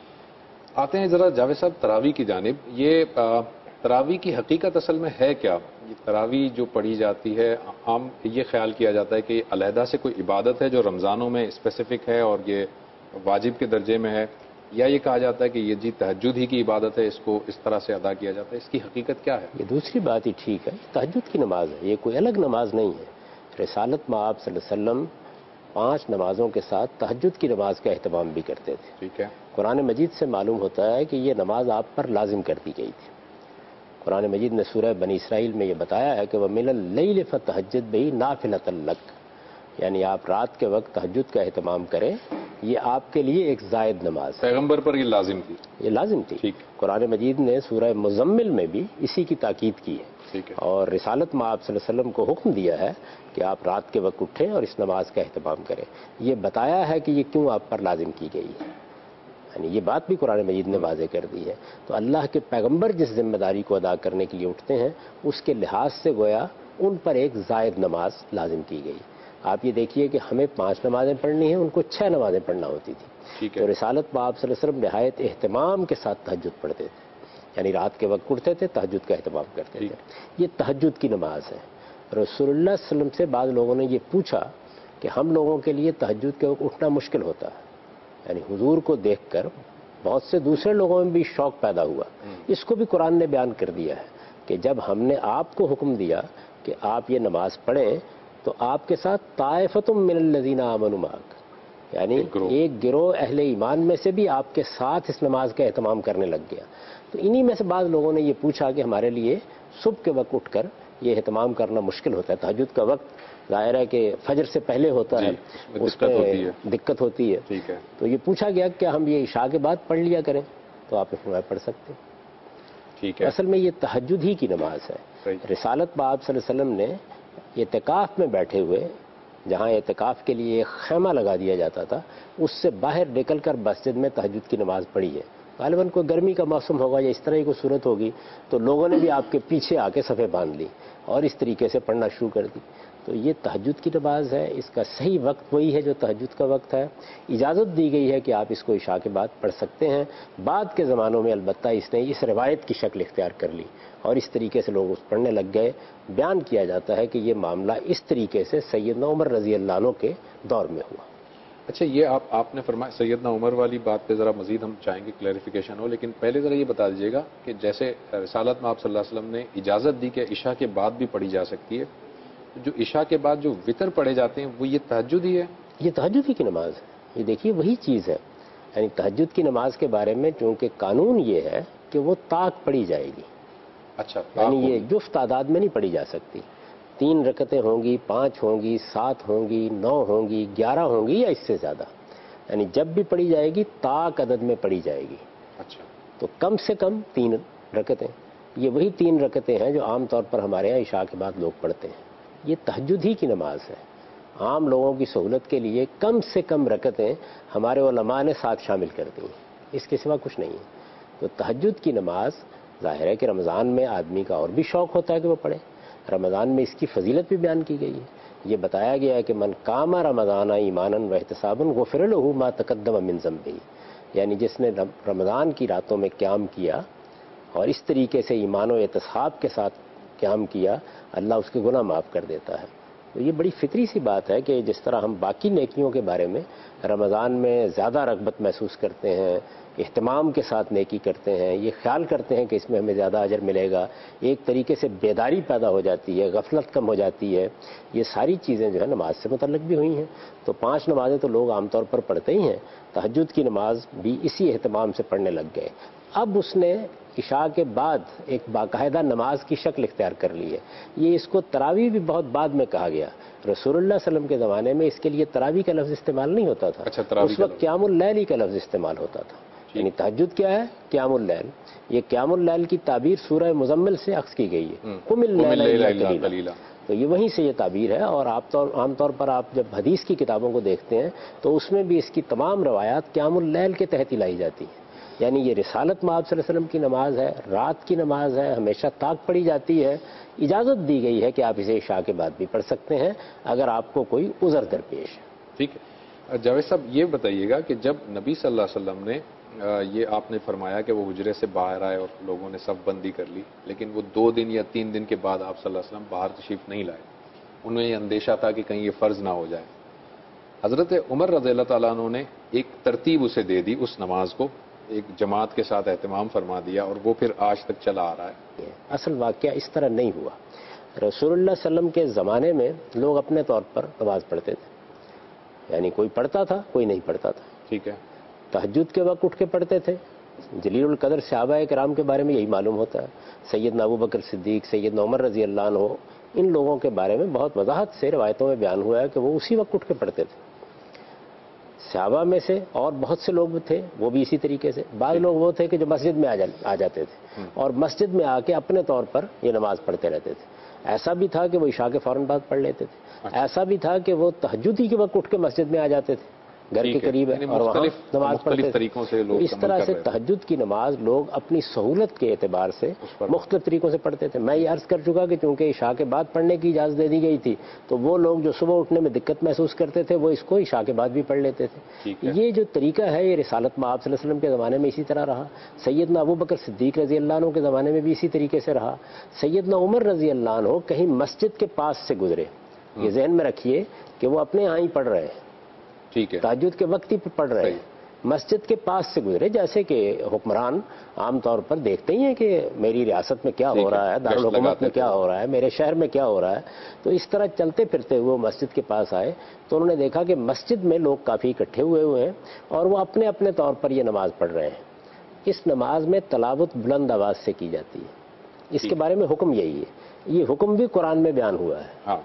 Speaker 1: ہیں. آتے ہیں ذرا جاوید صاحب تراویح کی جانب. یہ تراویح کی حقیقت اصل میں ہے کیا؟ یہ تراویح جو پڑھی جاتی ہے عام یہ خیال کیا جاتا ہے کہ علیحدہ سے کوئی عبادت ہے جو رمضانوں میں اسپیسیفک ہے اور یہ واجب کے درجے میں ہے, یا یہ کہا جاتا ہے کہ یہ جی تہجد ہی کی عبادت ہے, اس کو اس طرح سے ادا کیا جاتا ہے؟ اس کی حقیقت کیا ہے؟
Speaker 2: یہ دوسری بات ہی ٹھیک ہے, تہجد کی نماز ہے, یہ کوئی الگ نماز نہیں ہے. رسالت مآب صلی اللہ علیہ وسلم پانچ نمازوں کے ساتھ تہجد کی نماز کا اہتمام بھی کرتے تھے.
Speaker 1: ٹھیک ہے.
Speaker 2: قرآن مجید سے معلوم ہوتا ہے کہ یہ نماز آپ پر لازم کر دی گئی تھی. قرآن مجید نے سورہ بنی اسرائیل میں یہ بتایا ہے کہ وَمِنَ اللَّيْلِ فَتَہَجَّدْ بِهِ نَافِلَةً لَكَ, یعنی آپ رات کے وقت تہجد کا اہتمام کریں, یہ آپ کے لیے ایک زائد نماز ہے.
Speaker 1: پیغمبر پر یہ لازم تھی,
Speaker 2: یہ لازم تھی.
Speaker 1: ٹھیک.
Speaker 2: قرآن مجید نے سورہ مزمل میں بھی اسی کی تاکید کی ہے.
Speaker 1: ٹھیک ہے.
Speaker 2: اور رسالت مآب صلی اللہ علیہ وسلم کو حکم دیا ہے کہ آپ رات کے وقت اٹھیں اور اس نماز کا اہتمام کریں. یہ بتایا ہے کہ یہ کیوں آپ پر لازم کی گئی ہے, یعنی یہ بات بھی قرآن مجید نے واضح کر دی ہے. تو اللہ کے پیغمبر جس ذمہ داری کو ادا کرنے کے لیے اٹھتے ہیں اس کے لحاظ سے گویا ان پر ایک زائد نماز لازم کی گئی. آپ یہ دیکھیے کہ ہمیں پانچ نمازیں پڑھنی ہیں, ان کو چھ نمازیں پڑھنا ہوتی تھی. تو رسالت مآب صلی اللہ علیہ وسلم نہایت اہتمام کے ساتھ تہجد پڑھتے تھے, یعنی رات کے وقت اٹھتے تھے, تہجد کا اہتمام کرتے تھے. یہ تہجد کی نماز ہے. رسول اللہ صلی اللہ علیہ وسلم سے بعض لوگوں نے یہ پوچھا کہ ہم لوگوں کے لیے تہجد کے وقت اٹھنا مشکل ہوتا ہے, یعنی حضور کو دیکھ کر بہت سے دوسرے لوگوں میں بھی شوق پیدا ہوا. اس کو بھی قرآن نے بیان کر دیا ہے کہ جب ہم نے آپ کو حکم دیا کہ آپ یہ نماز پڑھیں تو آپ کے ساتھ طائفۃ من الذین آمنوا معک, یعنی ایک گروہ اہل ایمان میں سے بھی آپ کے ساتھ اس نماز کا اہتمام کرنے لگ گیا. تو انہی میں سے بعض لوگوں نے یہ پوچھا کہ ہمارے لیے صبح کے وقت اٹھ کر یہ اہتمام کرنا مشکل ہوتا ہے. تہجد کا وقت ظاہر ہے کہ فجر سے پہلے ہوتا ہے, اس میں دقت ہوتی ہے.
Speaker 1: ٹھیک ہے.
Speaker 2: تو یہ پوچھا گیا کہ ہم یہ عشاء کے بعد پڑھ لیا کریں, تو آپ اس میں پڑھ سکتے ہیں.
Speaker 1: ٹھیک ہے.
Speaker 2: اصل میں یہ تہجد ہی کی نماز ہے. رسالت مآب صلی اللہ علیہ وسلم نے اعتکاف میں بیٹھے ہوئے, جہاں اعتکاف کے لیے ایک خیمہ لگا دیا جاتا تھا, اس سے باہر نکل کر مسجد میں تہجد کی نماز پڑھی ہے. غالباً کوئی گرمی کا موسم ہوگا یا اس طرح کی کوئی صورت ہوگی, تو لوگوں نے بھی آپ کے پیچھے آ کے صفیں باندھ لی اور اس طریقے سے پڑھنا شروع کر دی. تو یہ تہجد کی نماز ہے. اس کا صحیح وقت وہی ہے جو تہجد کا وقت ہے. اجازت دی گئی ہے کہ آپ اس کو عشاء کے بعد پڑھ سکتے ہیں. بعد کے زمانوں میں البتہ اس نے اس روایت کی شکل اختیار کر لی اور اس طریقے سے لوگ اس پڑھنے لگ گئے. بیان کیا جاتا ہے کہ یہ معاملہ اس طریقے سے سیدنا عمر رضی اللہ عنہ کے دور میں ہوا.
Speaker 1: اچھا, یہ آپ آپ نے فرمایا سیدنا عمر والی بات پہ ذرا مزید ہم چاہیں گے کلیریفیکیشن ہو, لیکن پہلے ذرا یہ بتا دیجیے گا کہ جیسے رسالت میں آپ صلی اللہ علیہ وسلم نے اجازت دی کہ عشاء کے بعد بھی پڑھی جا سکتی ہے, جو عشاء کے بعد جو وطر پڑھے جاتے ہیں وہ یہ تہجد ہی ہے؟
Speaker 2: یہ تہجد ہی کی نماز ہے. یہ دیکھیے وہی چیز ہے. یعنی تہجد کی نماز کے بارے میں چونکہ قانون یہ ہے کہ وہ طاق پڑھی جائے گی.
Speaker 1: اچھا,
Speaker 2: یعنی یہ جفت تعداد میں نہیں پڑھی جا سکتی. تین رکعتیں ہوں گی, پانچ ہوں گی, سات ہوں گی, نو ہوں گی, گیارہ ہوں گی یا اس سے زیادہ, یعنی جب بھی پڑھی جائے گی طاق عدد میں پڑھی جائے گی.
Speaker 1: اچھا,
Speaker 2: تو کم سے کم تین رکعتیں. یہ وہی تین رکعتیں ہیں جو عام طور پر ہمارے یہاں عشاء کے بعد لوگ پڑھتے ہیں. یہ تہجد ہی کی نماز ہے. عام لوگوں کی سہولت کے لیے کم سے کم رکعتیں ہمارے علماء نے ساتھ شامل کر دی ہیں, اس کے سوا کچھ نہیں ہے. تو تہجد کی نماز ظاہر ہے کہ رمضان میں آدمی کا اور بھی شوق ہوتا ہے کہ وہ پڑھے. رمضان میں اس کی فضیلت بھی بیان کی گئی ہے. یہ بتایا گیا ہے کہ من قام رمضان ایمانا و احتسابا غفر له ما تقدم من ذنبه, یعنی جس نے رمضان کی راتوں میں قیام کیا اور اس طریقے سے ایمان و احتساب کے ساتھ قیام کیا, اللہ اس کے گناہ معاف کر دیتا ہے. تو یہ بڑی فطری سی بات ہے کہ جس طرح ہم باقی نیکیوں کے بارے میں رمضان میں زیادہ رغبت محسوس کرتے ہیں, اہتمام کے ساتھ نیکی کرتے ہیں, یہ خیال کرتے ہیں کہ اس میں ہمیں زیادہ اجر ملے گا, ایک طریقے سے بیداری پیدا ہو جاتی ہے, غفلت کم ہو جاتی ہے. یہ ساری چیزیں جو ہے نماز سے متعلق بھی ہوئی ہیں. تو پانچ نمازیں تو لوگ عام طور پر پڑھتے ہی ہیں, تہجد کی نماز بھی اسی اہتمام سے پڑھنے لگ گئے. اب اس نے عشاء کے بعد ایک باقاعدہ نماز کی شکل اختیار کر لی ہے. یہ اس کو تراویح بھی بہت بعد میں کہا گیا. رسول اللہ صلی اللہ علیہ وسلم کے زمانے میں اس کے لیے تراویح کا لفظ استعمال نہیں ہوتا تھا.
Speaker 1: اچھا,
Speaker 2: اس وقت قیام اللیل کا لفظ استعمال ہوتا تھا. یعنی تہجد کیا ہے؟ قیام اللیل. یہ قیام اللیل کی تعبیر سورہ مزمل سے اخذ کی گئی ہے. قم اللیل الا قلیلا. تو یہ وہیں سے یہ تعبیر ہے. اور آپ طور عام طور پر آپ جب حدیث کی کتابوں کو دیکھتے ہیں تو اس میں بھی اس کی تمام روایات قیام اللیل کے تحت ہی لائی جاتی ہیں. یعنی یہ رسالت مآب صلی اللہ علیہ وسلم کی نماز ہے، رات کی نماز ہے، ہمیشہ تاک پڑی جاتی ہے. اجازت دی گئی ہے کہ آپ اسے عشاء کے بعد بھی پڑھ سکتے ہیں اگر آپ کو کوئی عذر درپیش ہے.
Speaker 1: ٹھیک ہے. جاوید صاحب یہ بتائیے گا کہ جب نبی صلی اللہ علیہ وسلم نے یہ آپ نے فرمایا کہ وہ حجرے سے باہر آئے اور لوگوں نے صف بندی کر لی، لیکن وہ دو دن یا تین دن کے بعد آپ صلی اللہ علیہ وسلم باہر تشریف نہیں لائے، انہیں یہ اندیشہ تھا کہ کہیں یہ فرض نہ ہو جائے. حضرت عمر رضی اللہ تعالیٰ عنہ نے ایک ترتیب اسے دے دی، اس نماز کو ایک جماعت کے ساتھ اہتمام فرما دیا اور وہ پھر آج تک چلا آ رہا ہے.
Speaker 2: اصل واقعہ اس طرح نہیں ہوا. رسول اللہ صلی اللہ علیہ وسلم کے زمانے میں لوگ اپنے طور پر نماز پڑھتے تھے. یعنی کوئی پڑھتا تھا، کوئی نہیں پڑھتا تھا.
Speaker 1: ٹھیک ہے.
Speaker 2: تہجد کے وقت اٹھ کے پڑھتے تھے. جلیل القدر صحابہ کرام کے بارے میں یہی معلوم ہوتا ہے. سیدنا ابو بکر صدیق، سیدنا عمر رضی اللہ عنہ، ان لوگوں کے بارے میں بہت وضاحت سے روایتوں میں بیان ہوا ہے کہ وہ اسی وقت اٹھ کے پڑھتے تھے. صحابہ میں سے اور بہت سے لوگ تھے وہ بھی اسی طریقے سے. بعض لوگ وہ تھے کہ جو مسجد میں آ جاتے تھے اور مسجد میں آ کے اپنے طور پر یہ نماز پڑھتے رہتے تھے. ایسا بھی تھا کہ وہ عشاء کے فوراً بعد پڑھ لیتے تھے. ایسا بھی تھا کہ وہ تہجد ہی کے وقت اٹھ کے مسجد میں آ جاتے تھے، گھر کے قریب ہے اور وہاں نماز پڑھتے
Speaker 1: طریقوں سے لوگ
Speaker 2: اس طرح سے تہجد کی نماز لوگ اپنی سہولت کے اعتبار سے مختلف طریقوں سے پڑھتے تھے. میں یہ عرض کر چکا کہ چونکہ عشاء کے بعد پڑھنے کی اجازت دے دی گئی تھی تو وہ لوگ جو صبح اٹھنے میں دقت محسوس کرتے تھے وہ اس کو عشاء کے بعد بھی پڑھ لیتے تھے. یہ جو طریقہ ہے یہ رسالت مآب صلی اللہ علیہ وسلم کے زمانے میں اسی طرح رہا. سیدنا ابو بکر صدیق رضی اللہ عنہ کے زمانے میں بھی اسی طریقے سے رہا. سیدنا عمر رضی اللہ عنہ کہیں مسجد کے پاس سے گزرے، یہ ذہن میں رکھیے کہ وہ اپنے یہاں ہی پڑھ رہے ہیں،
Speaker 1: ٹھیک ہے،
Speaker 2: تہجد کے وقت ہی پڑھ رہے ہیں، مسجد کے پاس سے گزرے. جیسے کہ حکمران عام طور پر دیکھتے ہی ہیں کہ میری ریاست میں کیا ہو رہا ہے، دارالحکومت میں کیا ہو رہا ہے، میرے شہر میں کیا ہو رہا ہے. تو اس طرح چلتے پھرتے ہوئے مسجد کے پاس آئے تو انہوں نے دیکھا کہ مسجد میں لوگ کافی اکٹھے ہوئے ہوئے ہیں اور وہ اپنے اپنے طور پر یہ نماز پڑھ رہے ہیں. اس نماز میں تلاوت بلند آواز سے کی جاتی ہے. اس کے بارے میں حکم یہی ہے. یہ حکم بھی قرآن میں بیان ہوا ہے.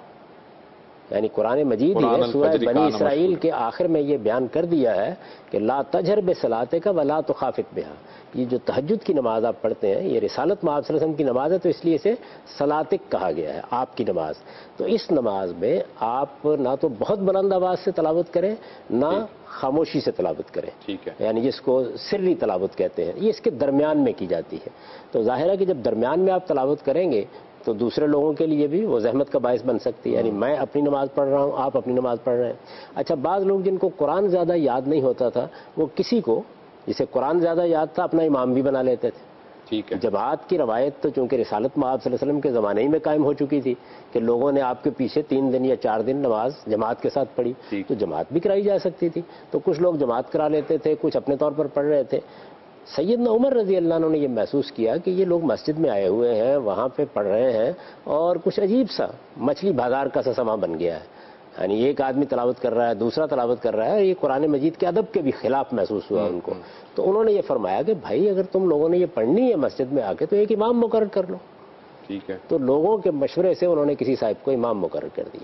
Speaker 2: یعنی قرآن مجید ہی ہے، سورہ بنی اسرائیل کے آخر میں یہ بیان کر دیا ہے کہ لا تجہر بصلاتک ولا تخافت بہا. یہ جو تہجد کی نماز آپ پڑھتے ہیں یہ رسالت مآب صلی اللہ علیہ وسلم کی نماز ہے تو اس لیے اسے صلاتک کہا گیا ہے، آپ کی نماز. تو اس نماز میں آپ نہ تو بہت بلند آواز سے تلاوت کریں نہ خاموشی سے تلاوت کریں.
Speaker 1: ٹھیک ہے.
Speaker 2: یعنی جس کو سری تلاوت کہتے ہیں، یہ اس کے درمیان میں کی جاتی ہے. تو ظاہر ہے کہ جب درمیان میں آپ تلاوت کریں گے تو دوسرے لوگوں کے لیے بھی وہ زحمت کا باعث بن سکتی ہے. یعنی میں اپنی نماز پڑھ رہا ہوں، آپ اپنی نماز پڑھ رہے ہیں. اچھا، بعض لوگ جن کو قرآن زیادہ یاد نہیں ہوتا تھا وہ کسی کو جسے قرآن زیادہ یاد تھا اپنا امام بھی بنا لیتے تھے.
Speaker 1: ٹھیک ہے.
Speaker 2: جماعت کی روایت تو چونکہ رسالت مآب صلی اللہ علیہ وسلم کے زمانے ہی میں قائم ہو چکی تھی کہ لوگوں نے آپ کے پیچھے تین دن یا چار دن نماز جماعت کے ساتھ پڑھی تو جماعت بھی کرائی جا سکتی تھی. تو کچھ لوگ جماعت کرا لیتے تھے، کچھ اپنے طور پر پڑھ رہے تھے. سیدنا عمر رضی اللہ عنہ نے یہ محسوس کیا کہ یہ لوگ مسجد میں آئے ہوئے ہیں، وہاں پہ پڑھ رہے ہیں اور کچھ عجیب سا مچھلی بازار کا سا سما بن گیا ہے. یعنی ایک آدمی تلاوت کر رہا ہے، دوسرا تلاوت کر رہا ہے، یہ قرآن مجید کے ادب کے بھی خلاف محسوس ہوا ان کو. تو انہوں نے یہ فرمایا کہ بھائی اگر تم لوگوں نے یہ پڑھنی ہے مسجد میں آ کے تو ایک امام مقرر کر لو.
Speaker 1: ٹھیک ہے. تو
Speaker 2: لوگوں کے مشورے سے انہوں نے کسی صاحب کو امام مقرر کر دیا.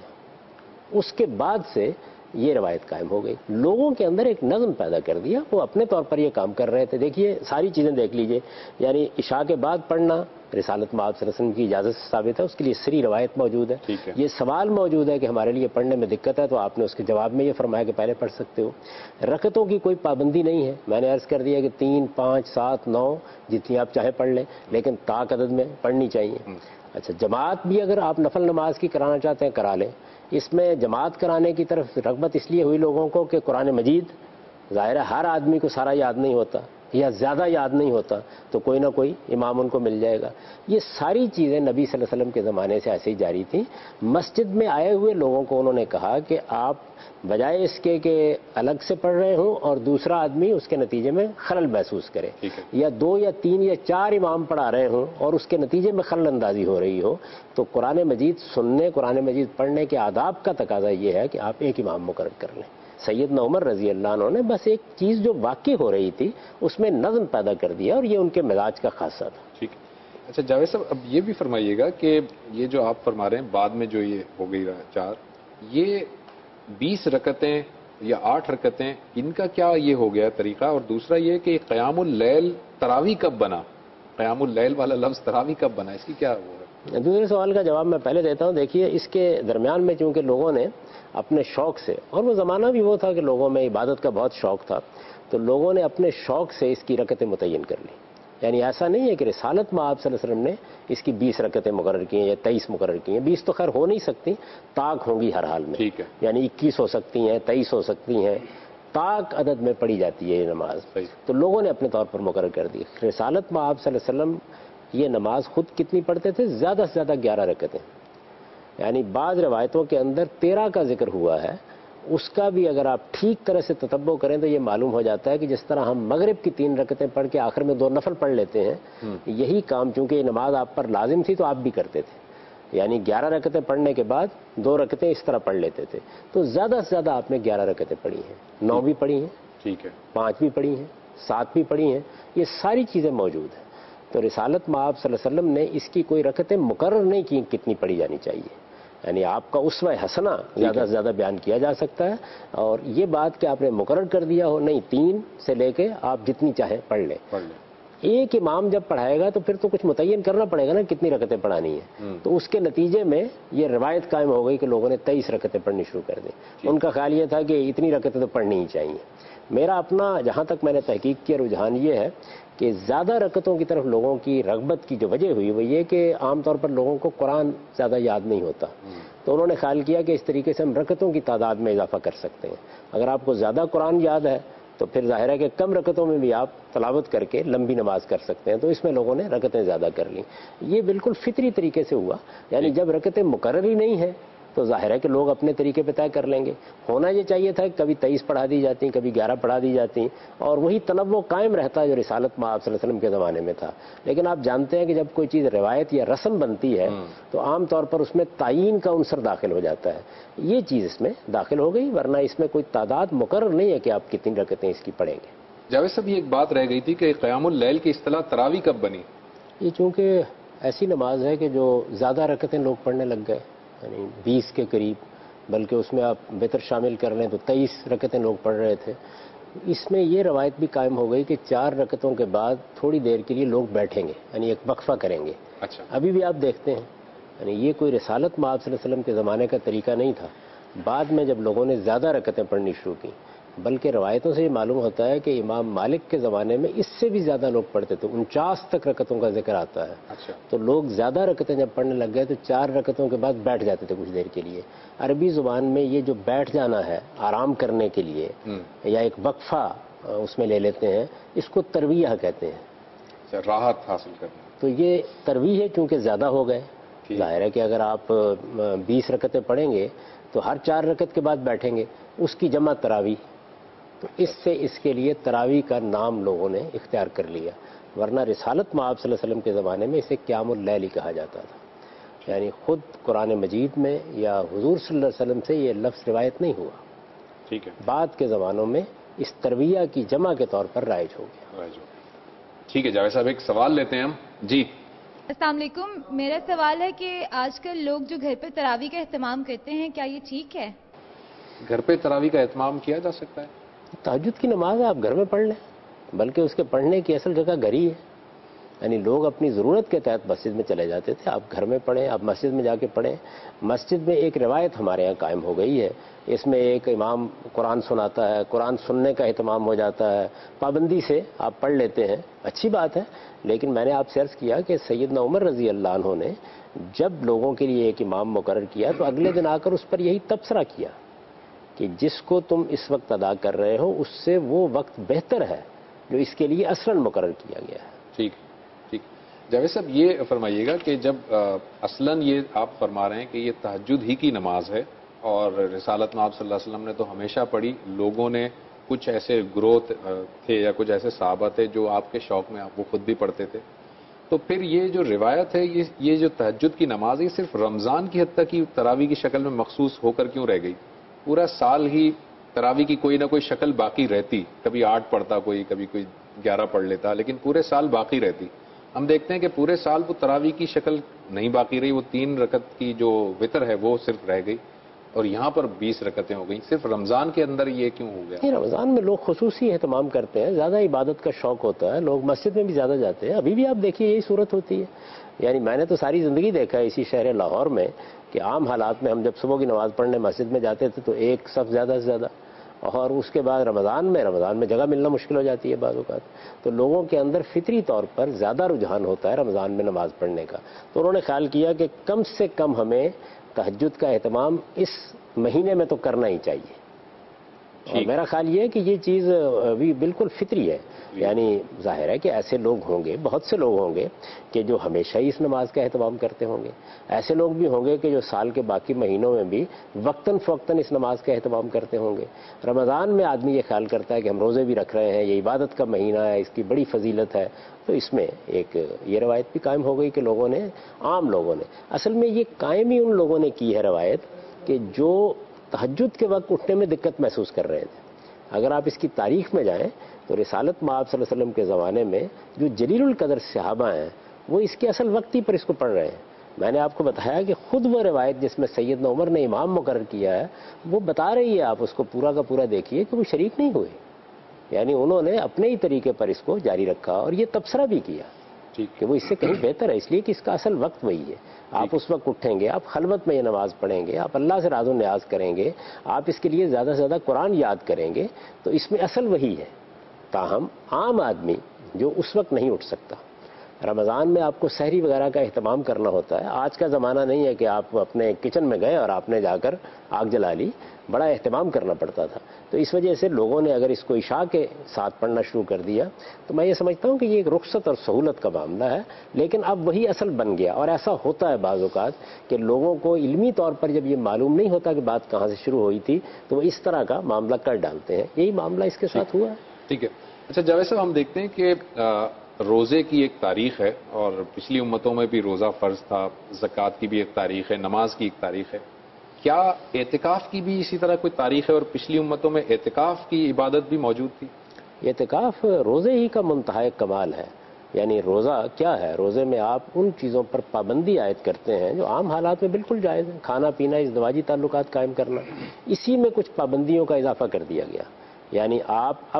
Speaker 2: اس کے بعد سے یہ روایت قائم ہو گئی. لوگوں کے اندر ایک نظم پیدا کر دیا، وہ اپنے طور پر یہ کام کر رہے تھے. دیکھیے ساری چیزیں دیکھ لیجئے. یعنی عشاء کے بعد پڑھنا رسالت مآب صلی اللہ علیہ وسلم کی اجازت سے ثابت ہے، اس کے لیے سری روایت موجود ہے. یہ سوال موجود ہے کہ ہمارے لیے پڑھنے میں دقت ہے تو آپ نے اس کے جواب میں یہ فرمایا کہ پہلے پڑھ سکتے ہو. رکعتوں کی کوئی پابندی نہیں ہے. میں نے عرض کر دیا کہ تین پانچ سات نو جتنی آپ چاہے پڑھ لیں لیکن طاق عدد میں پڑھنی چاہیے. اچھا، جماعت بھی اگر آپ نفل نماز کی کرانا چاہتے ہیں کرا لیں. اس میں جماعت کرانے کی طرف رغبت اس لیے ہوئی لوگوں کو کہ قرآن مجید ظاہر ہے ہر آدمی کو سارا یاد نہیں ہوتا یا زیادہ یاد نہیں ہوتا تو کوئی نہ کوئی امام ان کو مل جائے گا. یہ ساری چیزیں نبی صلی اللہ علیہ وسلم کے زمانے سے ایسے ہی جاری تھیں. مسجد میں آئے ہوئے لوگوں کو انہوں نے کہا کہ آپ بجائے اس کے کہ الگ سے پڑھ رہے ہوں اور دوسرا آدمی اس کے نتیجے میں خلل محسوس کرے، یا دو یا تین یا چار امام پڑھا رہے ہوں اور اس کے نتیجے میں خلل اندازی ہو رہی ہو، تو قرآن مجید سننے قرآن مجید پڑھنے کے آداب کا تقاضا یہ ہے کہ آپ ایک امام مقرر کر لیں. سیدنا عمر رضی اللہ عنہ نے بس ایک چیز جو واقع ہو رہی تھی اس میں نظم پیدا کر دیا اور یہ ان کے مزاج کا خاصہ تھا.
Speaker 1: ٹھیک ہے. اچھا جاوید صاحب، اب یہ بھی فرمائیے گا کہ یہ جو آپ فرما رہے ہیں بعد میں جو یہ ہو گئی چار، یہ بیس رکعتیں یا آٹھ رکعتیں، ان کا کیا یہ ہو گیا طریقہ؟ اور دوسرا یہ کہ قیام اللیل تراوی کب بنا؟ قیام اللیل والا لفظ تراوی کب بنا؟ اس کی کیا وہ ہے؟
Speaker 2: دوسرے سوال کا جواب میں پہلے دیتا ہوں. دیکھیے اس کے درمیان میں چونکہ لوگوں نے اپنے شوق سے، اور وہ زمانہ بھی وہ تھا کہ لوگوں میں عبادت کا بہت شوق تھا، تو لوگوں نے اپنے شوق سے اس کی رکعتیں متعین کر لی. یعنی ایسا نہیں ہے کہ رسالت میں آپ صلی اللہ علیہ وسلم نے اس کی بیس رکعتیں مقرر کی ہیں یا تیئیس مقرر کی ہیں. بیس تو خیر ہو نہیں سکتی، طاق ہوں گی ہر حال میں.
Speaker 1: ٹھیک ہے.
Speaker 2: یعنی اکیس ہو سکتی ہیں، تیئیس ہو سکتی ہیں، طاق عدد میں پڑھی جاتی ہے یہ نماز. تو لوگوں نے اپنے طور پر مقرر کر دی. رسالت میں آپ صلی اللہ علیہ وسلم یہ نماز خود کتنی پڑھتے تھے؟ زیادہ سے زیادہ گیارہ رکعتیں. یعنی بعض روایتوں کے اندر تیرہ کا ذکر ہوا ہے. اس کا بھی اگر آپ ٹھیک طرح سے تتبع کریں تو یہ معلوم ہو جاتا ہے کہ جس طرح ہم مغرب کی تین رکعتیں پڑھ کے آخر میں دو نفل پڑھ لیتے ہیں، یہی کام چونکہ یہ نماز آپ پر لازم تھی تو آپ بھی کرتے تھے. یعنی گیارہ رکعتیں پڑھنے کے بعد دو رکعتیں اس طرح پڑھ لیتے تھے. تو زیادہ سے زیادہ آپ نے گیارہ رکعتیں پڑھی ہیں. نو بھی پڑھی ہیں، ٹھیک ہے، پانچ بھی پڑھی ہیں، سات بھی پڑھی ہیں. یہ ساری چیزیں موجود ہیں. تو رسالت میں آپ صلی اللہ علیہ وسلم نے اس کی کوئی رکعتیں مقرر نہیں کی کتنی پڑھی جانی چاہیے. یعنی آپ کا اسوہ حسنہ زیادہ سے زیادہ بیان کیا جا سکتا ہے. اور یہ بات کہ آپ نے مقرر کر دیا ہو، نہیں، تین سے لے کے آپ جتنی چاہیں پڑھ لیں. ایک امام جب پڑھائے گا تو پھر تو کچھ متعین کرنا پڑے گا نا کتنی رکعتیں پڑھانی ہیں. تو اس کے نتیجے میں یہ روایت قائم ہو گئی کہ لوگوں نے تیئیس رکعتیں پڑھنی شروع کر دی. ان کا خیال یہ تھا کہ اتنی رکعتیں تو پڑھنی ہی چاہیے. میرا اپنا جہاں تک میں نے تحقیق کیا رجحان یہ ہے کہ زیادہ رکعتوں کی طرف لوگوں کی رغبت کی جو وجہ ہوئی وہ یہ کہ عام طور پر لوگوں کو قرآن زیادہ یاد نہیں ہوتا. تو انہوں نے خیال کیا کہ اس طریقے سے ہم رکعتوں کی تعداد میں اضافہ کر سکتے ہیں. اگر آپ کو زیادہ قرآن یاد ہے تو پھر ظاہر ہے کہ کم رکعتوں میں بھی آپ تلاوت کر کے لمبی نماز کر سکتے ہیں. تو اس میں لوگوں نے رکعتیں زیادہ کر لیں. یہ بالکل فطری طریقے سے ہوا. یعنی جب رکعتیں مقرر ہی نہیں ہیں تو ظاہر ہے کہ لوگ اپنے طریقے پہ طے کر لیں گے. ہونا یہ چاہیے تھا کہ کبھی تیئیس پڑھا دی جاتی، کبھی گیارہ پڑھا دی جاتی، اور وہی تنوع قائم رہتا ہے جو رسالت میں آپ صلی اللہ علیہ وسلم کے زمانے میں تھا. لیکن آپ جانتے ہیں کہ جب کوئی چیز روایت یا رسم بنتی ہے تو عام طور پر اس میں تعیین کا عنصر داخل ہو جاتا ہے. یہ چیز اس میں داخل ہو گئی، ورنہ اس میں کوئی تعداد مقرر نہیں ہے کہ آپ کتنی رکعتیں اس کی پڑھیں گے.
Speaker 1: جاوید صاحب، یہ ایک بات رہ گئی تھی کہ قیام اللیل کی اصطلاح تراوی کب بنی؟
Speaker 2: یہ چونکہ ایسی نماز ہے کہ جو زیادہ رکعتیں لوگ پڑھنے لگ گئے، یعنی بیس کے قریب، بلکہ اس میں آپ وتر شامل کر لیں تو تیئیس رکعتیں لوگ پڑھ رہے تھے. اس میں یہ روایت بھی قائم ہو گئی کہ چار رکعتوں کے بعد تھوڑی دیر کے لیے لوگ بیٹھیں گے، یعنی ایک وقفہ کریں گے.
Speaker 1: اچھا.
Speaker 2: ابھی بھی آپ دیکھتے ہیں، یعنی یہ کوئی رسالت میں آپ صلی اللہ علیہ وسلم کے زمانے کا طریقہ نہیں تھا. بعد میں جب لوگوں نے زیادہ رکعتیں پڑھنی شروع کی، بلکہ روایتوں سے یہ معلوم ہوتا ہے کہ امام مالک کے زمانے میں اس سے بھی زیادہ لوگ پڑھتے تھے. انچاس تک رکعتوں کا ذکر آتا ہے.
Speaker 1: اچھا.
Speaker 2: تو لوگ زیادہ رکعتیں جب پڑھنے لگ گئے تو چار رکعتوں کے بعد بیٹھ جاتے تھے کچھ دیر کے لیے. عربی زبان میں یہ جو بیٹھ جانا ہے آرام کرنے کے لیے یا ایک وقفہ اس میں لے لیتے ہیں، اس کو ترویہ کہتے ہیں،
Speaker 1: راحت حاصل کرنا. تو
Speaker 2: یہ ترویہ ہے کیونکہ زیادہ ہو گئے. ظاہر ہے کہ اگر آپ بیس رکعتیں پڑھیں گے تو ہر چار رکعت کے بعد بیٹھیں گے، اس کی جمع تراوی. تو اس سے اس کے لیے تراوی کا نام لوگوں نے اختیار کر لیا. ورنہ رسالت میں آپ صلی اللہ علیہ وسلم کے زمانے میں اسے قیام اللیل ہی کہا جاتا تھا. یعنی خود قرآن مجید میں یا حضور صلی اللہ علیہ وسلم سے یہ لفظ روایت نہیں ہوا.
Speaker 1: ٹھیک ہے.
Speaker 2: بعد کے زمانوں میں اس ترویہ کی جمع کے طور پر رائج ہو گیا.
Speaker 1: ٹھیک ہے جاوید صاحب، ایک سوال لیتے ہیں ہم. جی
Speaker 4: السلام علیکم. میرا سوال ہے کہ آج کل لوگ جو گھر پہ تراویح کا اہتمام کرتے ہیں، کیا یہ ٹھیک ہے؟
Speaker 1: گھر پہ تراویح کا اہتمام کیا جا سکتا ہے.
Speaker 2: تہجد کی نماز آپ گھر میں پڑھ لیں، بلکہ اس کے پڑھنے کی اصل جگہ گھر ہی ہے. یعنی لوگ اپنی ضرورت کے تحت مسجد میں چلے جاتے تھے، آپ گھر میں پڑھیں، آپ مسجد میں جا کے پڑھیں. مسجد میں ایک روایت ہمارے یہاں قائم ہو گئی ہے، اس میں ایک امام قرآن سناتا ہے، قرآن سننے کا اہتمام ہو جاتا ہے، پابندی سے آپ پڑھ لیتے ہیں، اچھی بات ہے. لیکن میں نے آپ سے عرض کیا کہ سیدنا عمر رضی اللہ عنہ نے جب لوگوں کے لیے ایک امام مقرر کیا تو اگلے دن آ کر اس پر یہی تبصرہ کیا کہ جس کو تم اس وقت ادا کر رہے ہو اس سے وہ وقت بہتر ہے جو اس کے لیے اصلاً مقرر کیا گیا ہے.
Speaker 1: ٹھیک ٹھیک. جاوید صاحب یہ فرمائیے گا کہ جب اصلاً یہ آپ فرما رہے ہیں کہ یہ تہجد ہی کی نماز ہے اور رسالت میں آپ صلی اللہ علیہ وسلم نے تو ہمیشہ پڑھی، لوگوں نے کچھ ایسے گروہ تھے یا کچھ ایسے صحابہ تھے جو آپ کے شوق میں آپ وہ خود بھی پڑھتے تھے، تو پھر یہ جو روایت ہے یہ یہ جو تہجد کی نماز ہے صرف رمضان کی حد تک ہی تراویح کی شکل میں مخصوص ہو کر کیوں رہ گئی؟ پورا سال ہی تراویح کی کوئی نہ کوئی شکل باقی رہتی، کبھی آٹھ پڑھتا کوئی، کبھی کوئی گیارہ پڑھ لیتا، لیکن پورے سال باقی رہتی. ہم دیکھتے ہیں کہ پورے سال وہ تراویح کی شکل نہیں باقی رہی، وہ تین رکعت کی جو وتر ہے وہ صرف رہ گئی. اور یہاں پر بیس رکعتیں ہو گئیں. صرف رمضان کے اندر یہ کیوں ہو گیا؟
Speaker 2: رمضان میں لوگ خصوصی اہتمام کرتے ہیں, زیادہ عبادت کا شوق ہوتا ہے, لوگ مسجد میں بھی زیادہ جاتے ہیں. ابھی بھی آپ دیکھیے یہی صورت ہوتی ہے. یعنی میں نے تو ساری زندگی دیکھا ہے اسی شہر لاہور میں کہ عام حالات میں ہم جب صبح کی نماز پڑھنے مسجد میں جاتے تھے تو ایک صف زیادہ سے زیادہ, اور اس کے بعد رمضان میں رمضان میں جگہ ملنا مشکل ہو جاتی ہے بعض اوقات. تو لوگوں کے اندر فطری طور پر زیادہ رجحان ہوتا ہے رمضان میں نماز پڑھنے کا. تو انہوں نے خیال کیا کہ کم سے کم ہمیں تہجد کا اہتمام اس مہینے میں تو کرنا ہی چاہیے. اور میرا خیال یہ ہے کہ یہ چیز بھی بالکل فطری ہے. یعنی ظاہر ہے کہ ایسے لوگ ہوں گے, بہت سے لوگ ہوں گے کہ جو ہمیشہ ہی اس نماز کا اہتمام کرتے ہوں گے. ایسے لوگ بھی ہوں گے کہ جو سال کے باقی مہینوں میں بھی وقتاً فوقتاً اس نماز کا اہتمام کرتے ہوں گے. رمضان میں آدمی یہ خیال کرتا ہے کہ ہم روزے بھی رکھ رہے ہیں, یہ عبادت کا مہینہ ہے, اس کی بڑی فضیلت ہے. تو اس میں ایک یہ روایت بھی قائم ہو گئی کہ لوگوں نے, عام لوگوں نے, اصل میں یہ قائم ہی ان لوگوں نے کی ہے روایت کہ جو تہجد کے وقت اٹھنے میں دقت محسوس کر رہے تھے. اگر آپ اس کی تاریخ میں جائیں تو رسالت مآب صلی اللہ علیہ وسلم کے زمانے میں جو جلیل القدر صحابہ ہیں وہ اس کے اصل وقت ہی پر اس کو پڑھ رہے ہیں. میں نے آپ کو بتایا کہ خود وہ روایت جس میں سیدنا عمر نے امام مقرر کیا ہے وہ بتا رہی ہے, آپ اس کو پورا کا پورا دیکھیے کہ وہ شریک نہیں ہوئے. یعنی انہوں نے اپنے ہی طریقے پر اس کو جاری رکھا اور یہ تبصرہ بھی کیا کہ وہ اس سے کہیں بہتر ہے, اس لیے کہ اس کا اصل وقت وہی ہے. آپ اس وقت اٹھیں گے, آپ خلوت میں یہ نماز پڑھیں گے, آپ اللہ سے راز و نیاز کریں گے, آپ اس کے لیے زیادہ سے زیادہ قرآن یاد کریں گے, تو اس میں اصل وہی ہے. تاہم عام آدمی جو اس وقت نہیں اٹھ سکتا, رمضان میں آپ کو سحری وغیرہ کا اہتمام کرنا ہوتا ہے. آج کا زمانہ نہیں ہے کہ آپ اپنے کچن میں گئے اور آپ نے جا کر آگ جلا لی, بڑا اہتمام کرنا پڑتا تھا. تو اس وجہ سے لوگوں نے اگر اس کو عشاء کے ساتھ پڑھنا شروع کر دیا تو میں یہ سمجھتا ہوں کہ یہ ایک رخصت اور سہولت کا معاملہ ہے, لیکن اب وہی اصل بن گیا. اور ایسا ہوتا ہے بعض اوقات کہ لوگوں کو علمی طور پر جب یہ معلوم نہیں ہوتا کہ بات کہاں سے شروع ہوئی تھی تو وہ اس طرح کا معاملہ کر ڈالتے ہیں. یہی معاملہ اس کے ساتھ ہوا ہے.
Speaker 1: ٹھیک ہے. اچھا جاوید صاحب, ہم دیکھتے ہیں کہ روزے کی ایک تاریخ ہے اور پچھلی امتوں میں بھی روزہ فرض تھا, زکوٰۃ کی بھی ایک تاریخ ہے, نماز کی ایک تاریخ ہے. کیا اعتکاف کی بھی اسی طرح کوئی تاریخ ہے اور پچھلی امتوں میں اعتکاف کی عبادت بھی موجود تھی؟
Speaker 2: اعتکاف روزے ہی کا منتہا کمال ہے. یعنی روزہ کیا ہے, روزے میں آپ ان چیزوں پر پابندی عائد کرتے ہیں جو عام حالات میں بالکل جائز ہیں. کھانا پینا, ازدواجی تعلقات قائم کرنا, اسی میں کچھ پابندیوں کا اضافہ کر دیا گیا. یعنی آپ اب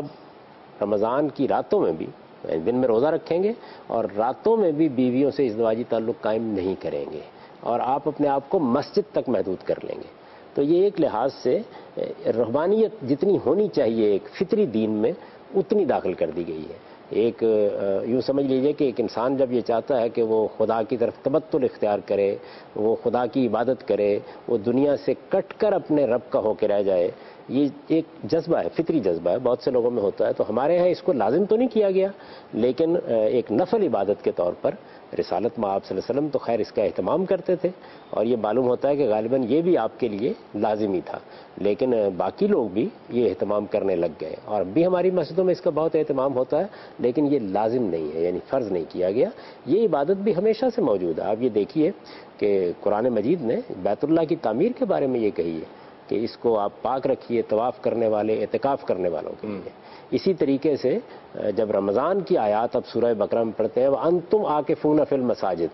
Speaker 2: رمضان کی راتوں میں بھی دن میں روزہ رکھیں گے اور راتوں میں بھی بیویوں سے ازدواجی تعلق قائم نہیں کریں گے, اور آپ اپنے آپ کو مسجد تک محدود کر لیں گے. تو یہ ایک لحاظ سے رحمانیت جتنی ہونی چاہیے ایک فطری دین میں اتنی داخل کر دی گئی ہے. ایک یوں سمجھ لیجئے کہ ایک انسان جب یہ چاہتا ہے کہ وہ خدا کی طرف تبتل اختیار کرے, وہ خدا کی عبادت کرے, وہ دنیا سے کٹ کر اپنے رب کا ہو کے رہ جائے, یہ ایک جذبہ ہے, فطری جذبہ ہے, بہت سے لوگوں میں ہوتا ہے. تو ہمارے ہاں اس کو لازم تو نہیں کیا گیا, لیکن ایک نفل عبادت کے طور پر رسالت مآب صلی اللہ علیہ وسلم تو خیر اس کا اہتمام کرتے تھے, اور یہ معلوم ہوتا ہے کہ غالباً یہ بھی آپ کے لیے لازمی تھا. لیکن باقی لوگ بھی یہ اہتمام کرنے لگ گئے, اور اب بھی ہماری مسجدوں میں اس کا بہت اہتمام ہوتا ہے, لیکن یہ لازم نہیں ہے, یعنی فرض نہیں کیا گیا. یہ عبادت بھی ہمیشہ سے موجود ہے. آپ یہ دیکھیے کہ قرآن مجید نے بیت اللہ کی تعمیر کے بارے میں یہ کہی ہے کہ اس کو آپ پاک رکھیے طواف کرنے والے, اعتکاف کرنے والوں کے لیے. اسی طریقے سے جب رمضان کی آیات اب سورہ بقرہ میں پڑھتے ہیں وَأَنْتُمْ عَاكِفُونَ فِي الْمَسَاجِدِ,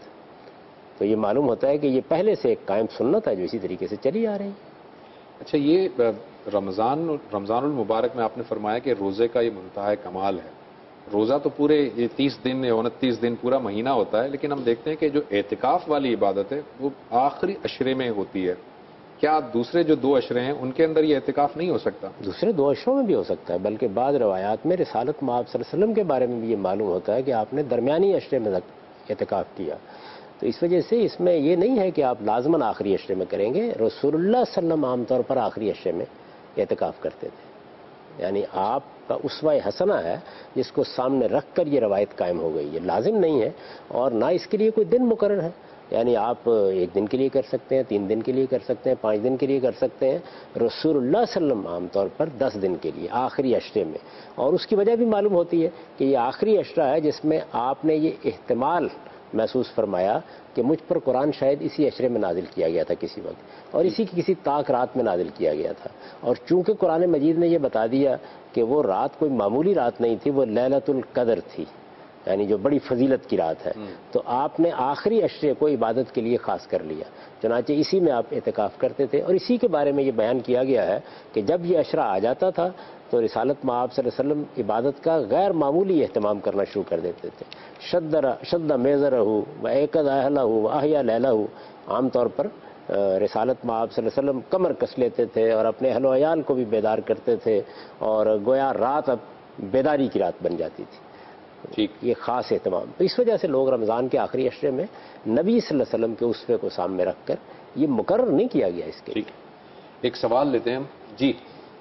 Speaker 2: تو یہ معلوم ہوتا ہے کہ یہ پہلے سے ایک قائم سنت ہے جو اسی طریقے سے چلی آ رہی ہے.
Speaker 1: اچھا, یہ رمضان رمضان المبارک میں آپ نے فرمایا کہ روزے کا یہ منتہا کمال ہے. روزہ تو پورے یہ تیس دن یا انتیس دن پورا مہینہ ہوتا ہے, لیکن ہم دیکھتے ہیں کہ جو اعتکاف والی عبادت ہے وہ آخری عشرے میں ہوتی ہے. کیا دوسرے جو دو عشرے ہیں ان کے اندر یہ اعتکاف نہیں ہو سکتا؟
Speaker 2: دوسرے دو عشروں میں بھی ہو سکتا ہے, بلکہ بعض روایات میں رسالت مآب صلی اللہ علیہ وسلم کے بارے میں بھی یہ معلوم ہوتا ہے کہ آپ نے درمیانی عشرے میں اعتکاف کیا. تو اس وجہ سے اس میں یہ نہیں ہے کہ آپ لازماً آخری عشرے میں کریں گے. رسول اللہ صلی اللہ علیہ وسلم عام طور پر آخری عشرے میں اعتکاف کرتے تھے. یعنی آپ کا اسوہ حسنہ ہے جس کو سامنے رکھ کر یہ روایت قائم ہو گئی ہے, لازم نہیں ہے, اور نہ اس کے لیے کوئی دن مقرر ہے. یعنی آپ ایک دن کے لیے کر سکتے ہیں, تین دن کے لیے کر سکتے ہیں, پانچ دن کے لیے کر سکتے ہیں. رسول اللہ صلی اللہ علیہ وسلم عام طور پر دس دن کے لیے آخری عشرے میں, اور اس کی وجہ بھی معلوم ہوتی ہے کہ یہ آخری عشرہ ہے جس میں آپ نے یہ احتمال محسوس فرمایا کہ مجھ پر قرآن شاید اسی عشرے میں نازل کیا گیا تھا کسی وقت, اور اسی کی کسی طاق رات میں نازل کیا گیا تھا. اور چونکہ قرآن مجید نے یہ بتا دیا کہ وہ رات کوئی معمولی رات نہیں تھی, وہ لیلۃ القدر تھی, یعنی جو بڑی فضیلت کی رات ہے، تو آپ نے آخری عشرے کو عبادت کے لیے خاص کر لیا، چنانچہ اسی میں آپ اعتکاف کرتے تھے، اور اسی کے بارے میں یہ بیان کیا گیا ہے کہ جب یہ عشرہ آ جاتا تھا تو رسالت مآب صلی اللہ علیہ وسلم عبادت کا غیر معمولی اہتمام کرنا شروع کر دیتے تھے. شد شد میزرہ و ایقظ اہلہ و احیا لیلہ، عام طور پر رسالت مآب صلی اللہ علیہ وسلم کمر کس لیتے تھے اور اپنے اہل و عیال کو بھی بیدار کرتے تھے، اور گویا رات اب بیداری کی رات بن جاتی تھی. ٹھیک، یہ خاص اہتمام. تو اس وجہ سے لوگ رمضان کے آخری عشرے میں نبی صلی اللہ علیہ وسلم کے اسوے کو سامنے رکھ کر یہ مقرر نہیں کیا گیا اس کے.
Speaker 1: ٹھیک، ایک سوال لیتے ہیں ہم. جی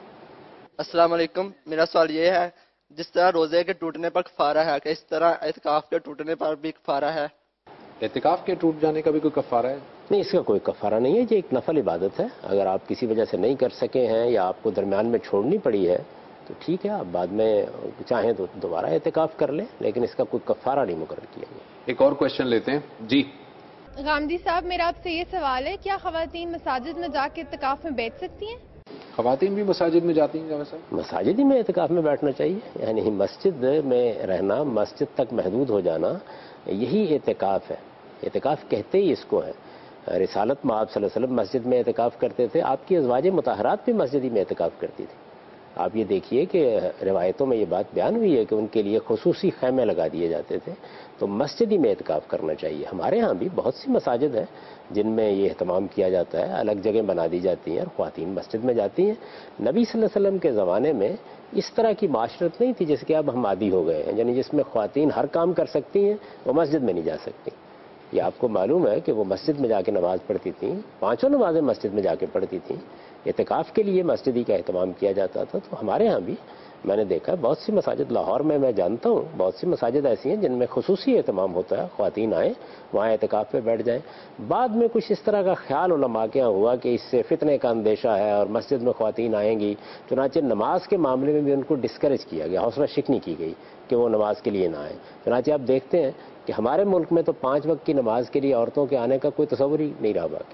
Speaker 5: السلام علیکم. میرا سوال یہ ہے، جس طرح روزے کے ٹوٹنے پر کفارہ ہے، کہ اس طرح اعتکاف کے ٹوٹنے پر بھی کفارہ ہے؟
Speaker 1: اعتکاف کے ٹوٹ جانے کا بھی کوئی کفارہ ہے؟
Speaker 2: نہیں، اس کا کوئی کفارہ نہیں ہے. یہ ایک نفل عبادت ہے. اگر آپ کسی وجہ سے نہیں کر سکے ہیں یا آپ کو درمیان میں چھوڑنی پڑی ہے تو ٹھیک ہے، آپ بعد میں چاہیں تو دوبارہ اعتکاف کر لیں، لیکن اس کا کوئی کفارہ نہیں مقرر کیا گیا.
Speaker 1: ایک اور کوشچن لیتے ہیں. جی
Speaker 6: غامدی صاحب، میرا آپ سے یہ سوال ہے، کیا خواتین مساجد میں جا کے اعتکاف میں بیٹھ سکتی ہیں؟
Speaker 1: خواتین بھی مساجد میں جاتی ہیں جاوید صاحب؟
Speaker 2: مساجد ہی میں اعتکاف میں بیٹھنا چاہیے. یعنی مسجد میں رہنا، مسجد تک محدود ہو جانا، یہی اعتکاف ہے. اعتکاف کہتے ہی اس کو ہے. رسالت مآب صلی اللہ علیہ وسلم مسجد میں اعتکاف کرتے تھے. آپ کی ازواج مطہرات بھی مسجد ہی میں اعتکاف کرتی تھی. آپ یہ دیکھیے کہ روایتوں میں یہ بات بیان ہوئی ہے کہ ان کے لیے خصوصی خیمے لگا دیے جاتے تھے. تو مسجد ہی میں اعتکاف کرنا چاہیے. ہمارے ہاں بھی بہت سی مساجد ہیں جن میں یہ اہتمام کیا جاتا ہے، الگ جگہ بنا دی جاتی ہیں اور خواتین مسجد میں جاتی ہیں. نبی صلی اللہ علیہ وسلم کے زمانے میں اس طرح کی معاشرت نہیں تھی جس کے اب ہم عادی ہو گئے ہیں، یعنی جس میں خواتین ہر کام کر سکتی ہیں، وہ مسجد میں نہیں جا سکتی. یہ آپ کو معلوم ہے کہ وہ مسجد میں جا کے نماز پڑھتی تھیں، پانچوں نمازیں مسجد میں جا کے پڑھتی تھیں. اعتکاف کے لیے مسجدی کا اہتمام کیا جاتا تھا. تو ہمارے ہاں بھی میں نے دیکھا بہت سی مساجد، لاہور میں میں جانتا ہوں بہت سی مساجد ایسی ہیں جن میں خصوصی اہتمام ہوتا ہے، خواتین آئیں وہاں اعتکاف پہ بیٹھ جائیں. بعد میں کچھ اس طرح کا خیال علماء کے یہاں ہوا کہ اس سے فتنے کا اندیشہ ہے اور مسجد میں خواتین آئیں گی، چنانچہ نماز کے معاملے میں بھی ان کو ڈسکریج کیا گیا، حوصلہ شکنی کی گئی کہ وہ نماز کے لیے نہ آئیں. چنانچہ آپ دیکھتے ہیں کہ ہمارے ملک میں تو پانچ وقت کی نماز کے لیے عورتوں کے آنے کا کوئی تصور ہی نہیں رہا باقی.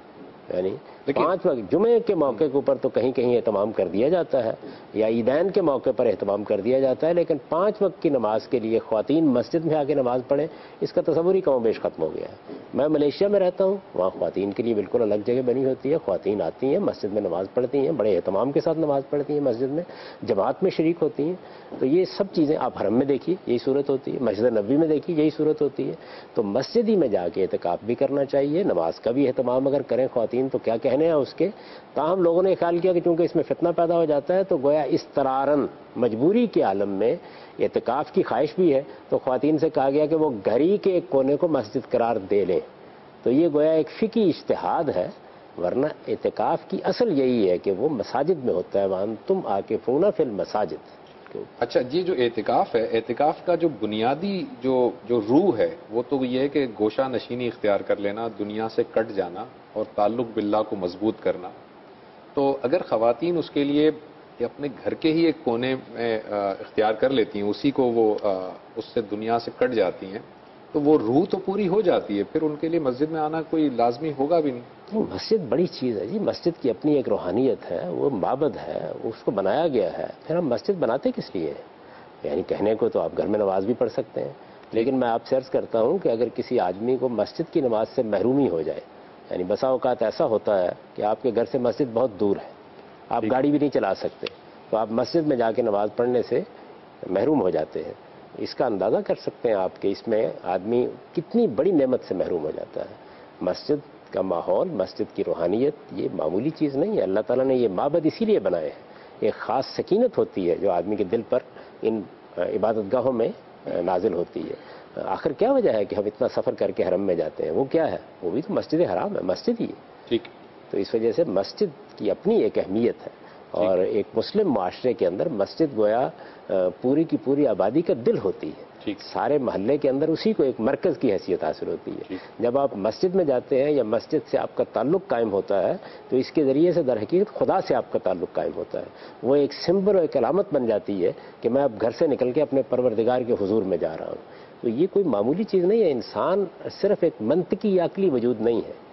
Speaker 2: یعنی پانچ وقت جمعے کے موقع کے اوپر تو کہیں کہیں اہتمام کر دیا جاتا ہے یا عیدین کے موقع پر اہتمام کر دیا جاتا ہے، لیکن پانچ وقت کی نماز کے لیے خواتین مسجد میں آ کے نماز پڑھیں، اس کا تصور ہی کم و بیش ختم ہو گیا ہے. میں ملیشیا میں رہتا ہوں، وہاں خواتین کے لیے بالکل الگ جگہ بنی ہوتی ہے. خواتین آتی ہیں، مسجد میں نماز پڑھتی ہیں، بڑے اہتمام کے ساتھ نماز پڑھتی ہیں، مسجد میں جماعت میں شریک ہوتی ہیں. تو یہ سب چیزیں آپ حرم میں دیکھیے یہی صورت ہوتی ہے، مسجد نبوی میں دیکھیے یہی صورت ہوتی ہے. تو مسجد ہی میں جا کے اعتکاف بھی کرنا چاہیے. نماز کا بھی اہتمام اگر کریں خواتین تو کیا کہنے ہیں اس کے. تاہم لوگوں نے خیال کیا کہ چونکہ اس میں فتنہ پیدا ہو جاتا ہے تو گویا اس ترارن مجبوری کے عالم میں اعتکاف کی خواہش بھی ہے، تو خواتین سے کہا گیا کہ وہ گھر ہی کے ایک کونے کو مسجد قرار دے لیں. تو یہ گویا ایک فقہی اجتہاد ہے، ورنہ اعتکاف کی اصل یہی ہے کہ وہ مساجد میں ہوتا ہے. وہاں تم آ کے فونا فی المساجد.
Speaker 1: اچھا، یہ جو اعتکاف ہے، اعتکاف کا جو بنیادی جو جو روح ہے وہ تو یہ ہے کہ گوشہ نشینی اختیار کر لینا، دنیا سے کٹ جانا اور تعلق باللہ کو مضبوط کرنا. تو اگر خواتین اس کے لیے اپنے گھر کے ہی ایک کونے میں اختیار کر لیتی ہیں، اسی کو وہ اس سے دنیا سے کٹ جاتی ہیں، تو وہ روح تو پوری ہو جاتی ہے، پھر ان کے لیے مسجد میں آنا کوئی لازمی ہوگا بھی نہیں.
Speaker 2: مسجد بڑی چیز ہے جی. مسجد کی اپنی ایک روحانیت ہے، وہ معبد ہے، اس کو بنایا گیا ہے. پھر ہم مسجد بناتے کس لیے؟ یعنی کہنے کو تو آپ گھر میں نماز بھی پڑھ سکتے ہیں، لیکن میں آپ سے عرض کرتا ہوں کہ اگر کسی آدمی کو مسجد کی نماز سے محرومی ہو جائے، یعنی بسا اوقات ایسا ہوتا ہے کہ آپ کے گھر سے مسجد بہت دور ہے، آپ گاڑی بھی نہیں چلا سکتے، تو آپ مسجد میں جا کے نماز پڑھنے سے محروم ہو جاتے ہیں. اس کا اندازہ کر سکتے ہیں آپ کہ اس میں آدمی کتنی بڑی نعمت سے محروم ہو جاتا ہے. مسجد کا ماحول، مسجد کی روحانیت یہ معمولی چیز نہیں ہے. اللہ تعالیٰ نے یہ معبد اسی لیے بنائے ہیں. ایک خاص سکینت ہوتی ہے جو آدمی کے دل پر ان عبادت گاہوں میں نازل ہوتی ہے. آخر کیا وجہ ہے کہ ہم اتنا سفر کر کے حرم میں جاتے ہیں؟ وہ کیا ہے؟ وہ بھی تو مسجد حرام ہے، مسجد ہی ہے.
Speaker 1: ٹھیک.
Speaker 2: تو اس وجہ سے مسجد کی اپنی ایک اہمیت ہے، اور ایک مسلم معاشرے کے اندر مسجد گویا پوری کی پوری آبادی کا دل ہوتی ہے. سارے محلے کے اندر اسی کو ایک مرکز کی حیثیت حاصل ہوتی ہے. جب آپ مسجد میں جاتے ہیں یا مسجد سے آپ کا تعلق قائم ہوتا ہے تو اس کے ذریعے سے در حقیقت خدا سے آپ کا تعلق قائم ہوتا ہے. وہ ایک سمبل اور ایک علامت بن جاتی ہے کہ میں اب گھر سے نکل کے اپنے پروردگار کے حضور میں جا رہا ہوں. تو یہ کوئی معمولی چیز نہیں ہے. انسان صرف ایک منطقی یا عقلی وجود نہیں ہے.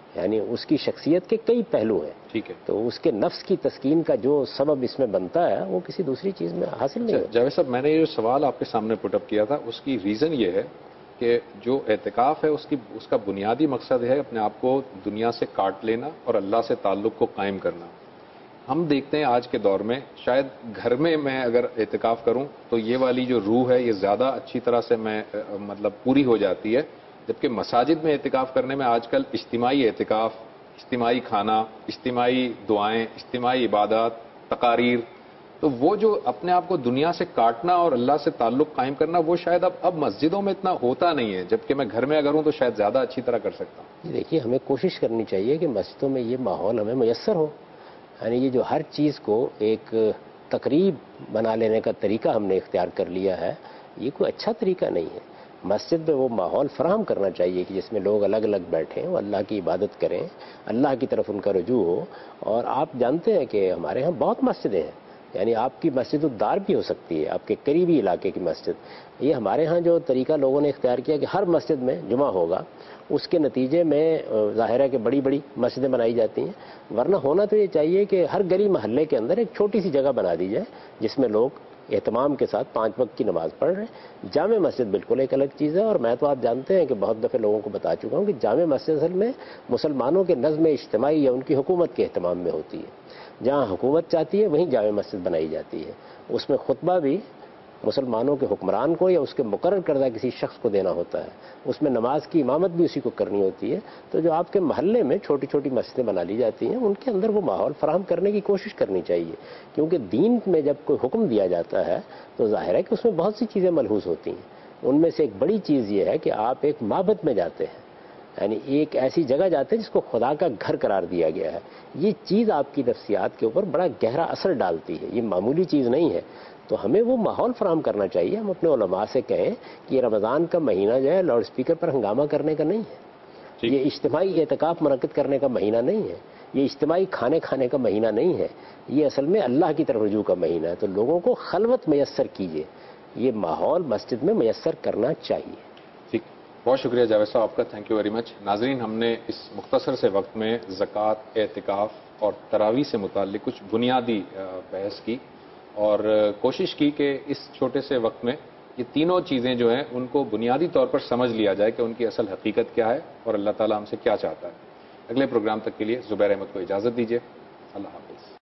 Speaker 2: یعنی اس کی شخصیت کے کئی پہلو ہیں.
Speaker 1: ٹھیک ہے.
Speaker 2: تو اس کے نفس کی تسکین کا جو سبب اس میں بنتا ہے وہ کسی دوسری چیز میں حاصل نہیں ہوتا.
Speaker 1: جاوید صاحب، میں نے یہ جو سوال آپ کے سامنے پٹ اپ کیا تھا اس کی ریزن یہ ہے کہ جو اعتکاف ہے اس کی اس کا بنیادی مقصد ہے اپنے آپ کو دنیا سے کاٹ لینا اور اللہ سے تعلق کو قائم کرنا. ہم دیکھتے ہیں آج کے دور میں شاید گھر میں میں اگر اعتکاف کروں تو یہ والی جو روح ہے یہ زیادہ اچھی طرح سے میں مطلب پوری ہو جاتی ہے، جبکہ مساجد میں اعتکاف کرنے میں آج کل اجتماعی اعتکاف، اجتماعی کھانا، اجتماعی دعائیں، اجتماعی عبادات، تقاریر، تو وہ جو اپنے آپ کو دنیا سے کاٹنا اور اللہ سے تعلق قائم کرنا وہ شاید اب اب مسجدوں میں اتنا ہوتا نہیں ہے، جبکہ میں گھر میں اگر ہوں تو شاید زیادہ اچھی طرح کر سکتا ہوں.
Speaker 2: دیکھیے، ہمیں کوشش کرنی چاہیے کہ مسجدوں میں یہ ماحول ہمیں میسر ہو. یعنی یہ جو ہر چیز کو ایک تقریب بنا لینے کا طریقہ ہم نے اختیار کر لیا ہے، یہ کوئی اچھا طریقہ نہیں ہے. مسجد میں وہ ماحول فراہم کرنا چاہیے کہ جس میں لوگ الگ الگ بیٹھیں، وہ اللہ کی عبادت کریں، اللہ کی طرف ان کا رجوع ہو. اور آپ جانتے ہیں کہ ہمارے ہاں بہت مسجدیں ہیں، یعنی آپ کی مسجد الدار بھی ہو سکتی ہے، آپ کے قریبی علاقے کی مسجد. یہ ہمارے ہاں جو طریقہ لوگوں نے اختیار کیا کہ ہر مسجد میں جمعہ ہوگا، اس کے نتیجے میں ظاہر ہے کہ بڑی بڑی مسجدیں بنائی جاتی ہیں. ورنہ ہونا تو یہ چاہیے کہ ہر گلی محلے کے اندر ایک چھوٹی سی جگہ بنا دی جائے جس میں لوگ اہتمام کے ساتھ پانچ وقت کی نماز پڑھ رہے ہیں. جامع مسجد بالکل ایک الگ چیز ہے، اور میں تو آپ جانتے ہیں کہ بہت دفعہ لوگوں کو بتا چکا ہوں کہ جامع مسجد اصل میں مسلمانوں کے نظم اجتماعی یا ان کی حکومت کے اہتمام میں ہوتی ہے. جہاں حکومت چاہتی ہے وہیں جامع مسجد بنائی جاتی ہے. اس میں خطبہ بھی مسلمانوں کے حکمران کو یا اس کے مقرر کردہ کسی شخص کو دینا ہوتا ہے، اس میں نماز کی امامت بھی اسی کو کرنی ہوتی ہے. تو جو آپ کے محلے میں چھوٹی چھوٹی مسجدیں بنا لی جاتی ہیں ان کے اندر وہ ماحول فراہم کرنے کی کوشش کرنی چاہیے، کیونکہ دین میں جب کوئی حکم دیا جاتا ہے تو ظاہر ہے کہ اس میں بہت سی چیزیں ملحوظ ہوتی ہیں. ان میں سے ایک بڑی چیز یہ ہے کہ آپ ایک معبد میں جاتے ہیں، یعنی ایک ایسی جگہ جاتے ہیں جس کو خدا کا گھر قرار دیا گیا ہے. یہ چیز آپ کی نفسیات کے اوپر بڑا گہرا اثر ڈالتی ہے، یہ معمولی چیز نہیں ہے. تو ہمیں وہ ماحول فراہم کرنا چاہیے. ہم اپنے علماء سے کہیں کہ یہ رمضان کا مہینہ جو ہے لاؤڈ اسپیکر پر ہنگامہ کرنے کا نہیں ہے، یہ اجتماعی اعتکاف منعقد کرنے کا مہینہ نہیں ہے، یہ اجتماعی کھانے کھانے کا مہینہ نہیں ہے، یہ اصل میں اللہ کی طرف رجوع کا مہینہ ہے. تو لوگوں کو خلوت میسر کیجیے، یہ ماحول مسجد میں میسر کرنا چاہیے.
Speaker 1: ٹھیک، بہت شکریہ جاوید صاحب آپ کا، تھینک یو ویری مچ. ناظرین، ہم نے اس مختصر سے وقت میں زکوٰۃ، اعتکاف اور تراویح سے متعلق کچھ بنیادی بحث کی اور کوشش کی کہ اس چھوٹے سے وقت میں یہ تینوں چیزیں جو ہیں ان کو بنیادی طور پر سمجھ لیا جائے کہ ان کی اصل حقیقت کیا ہے اور اللہ تعالیٰ ہم سے کیا چاہتا ہے. اگلے پروگرام تک کے لیے زبیر احمد کو اجازت دیجیے. اللہ حافظ.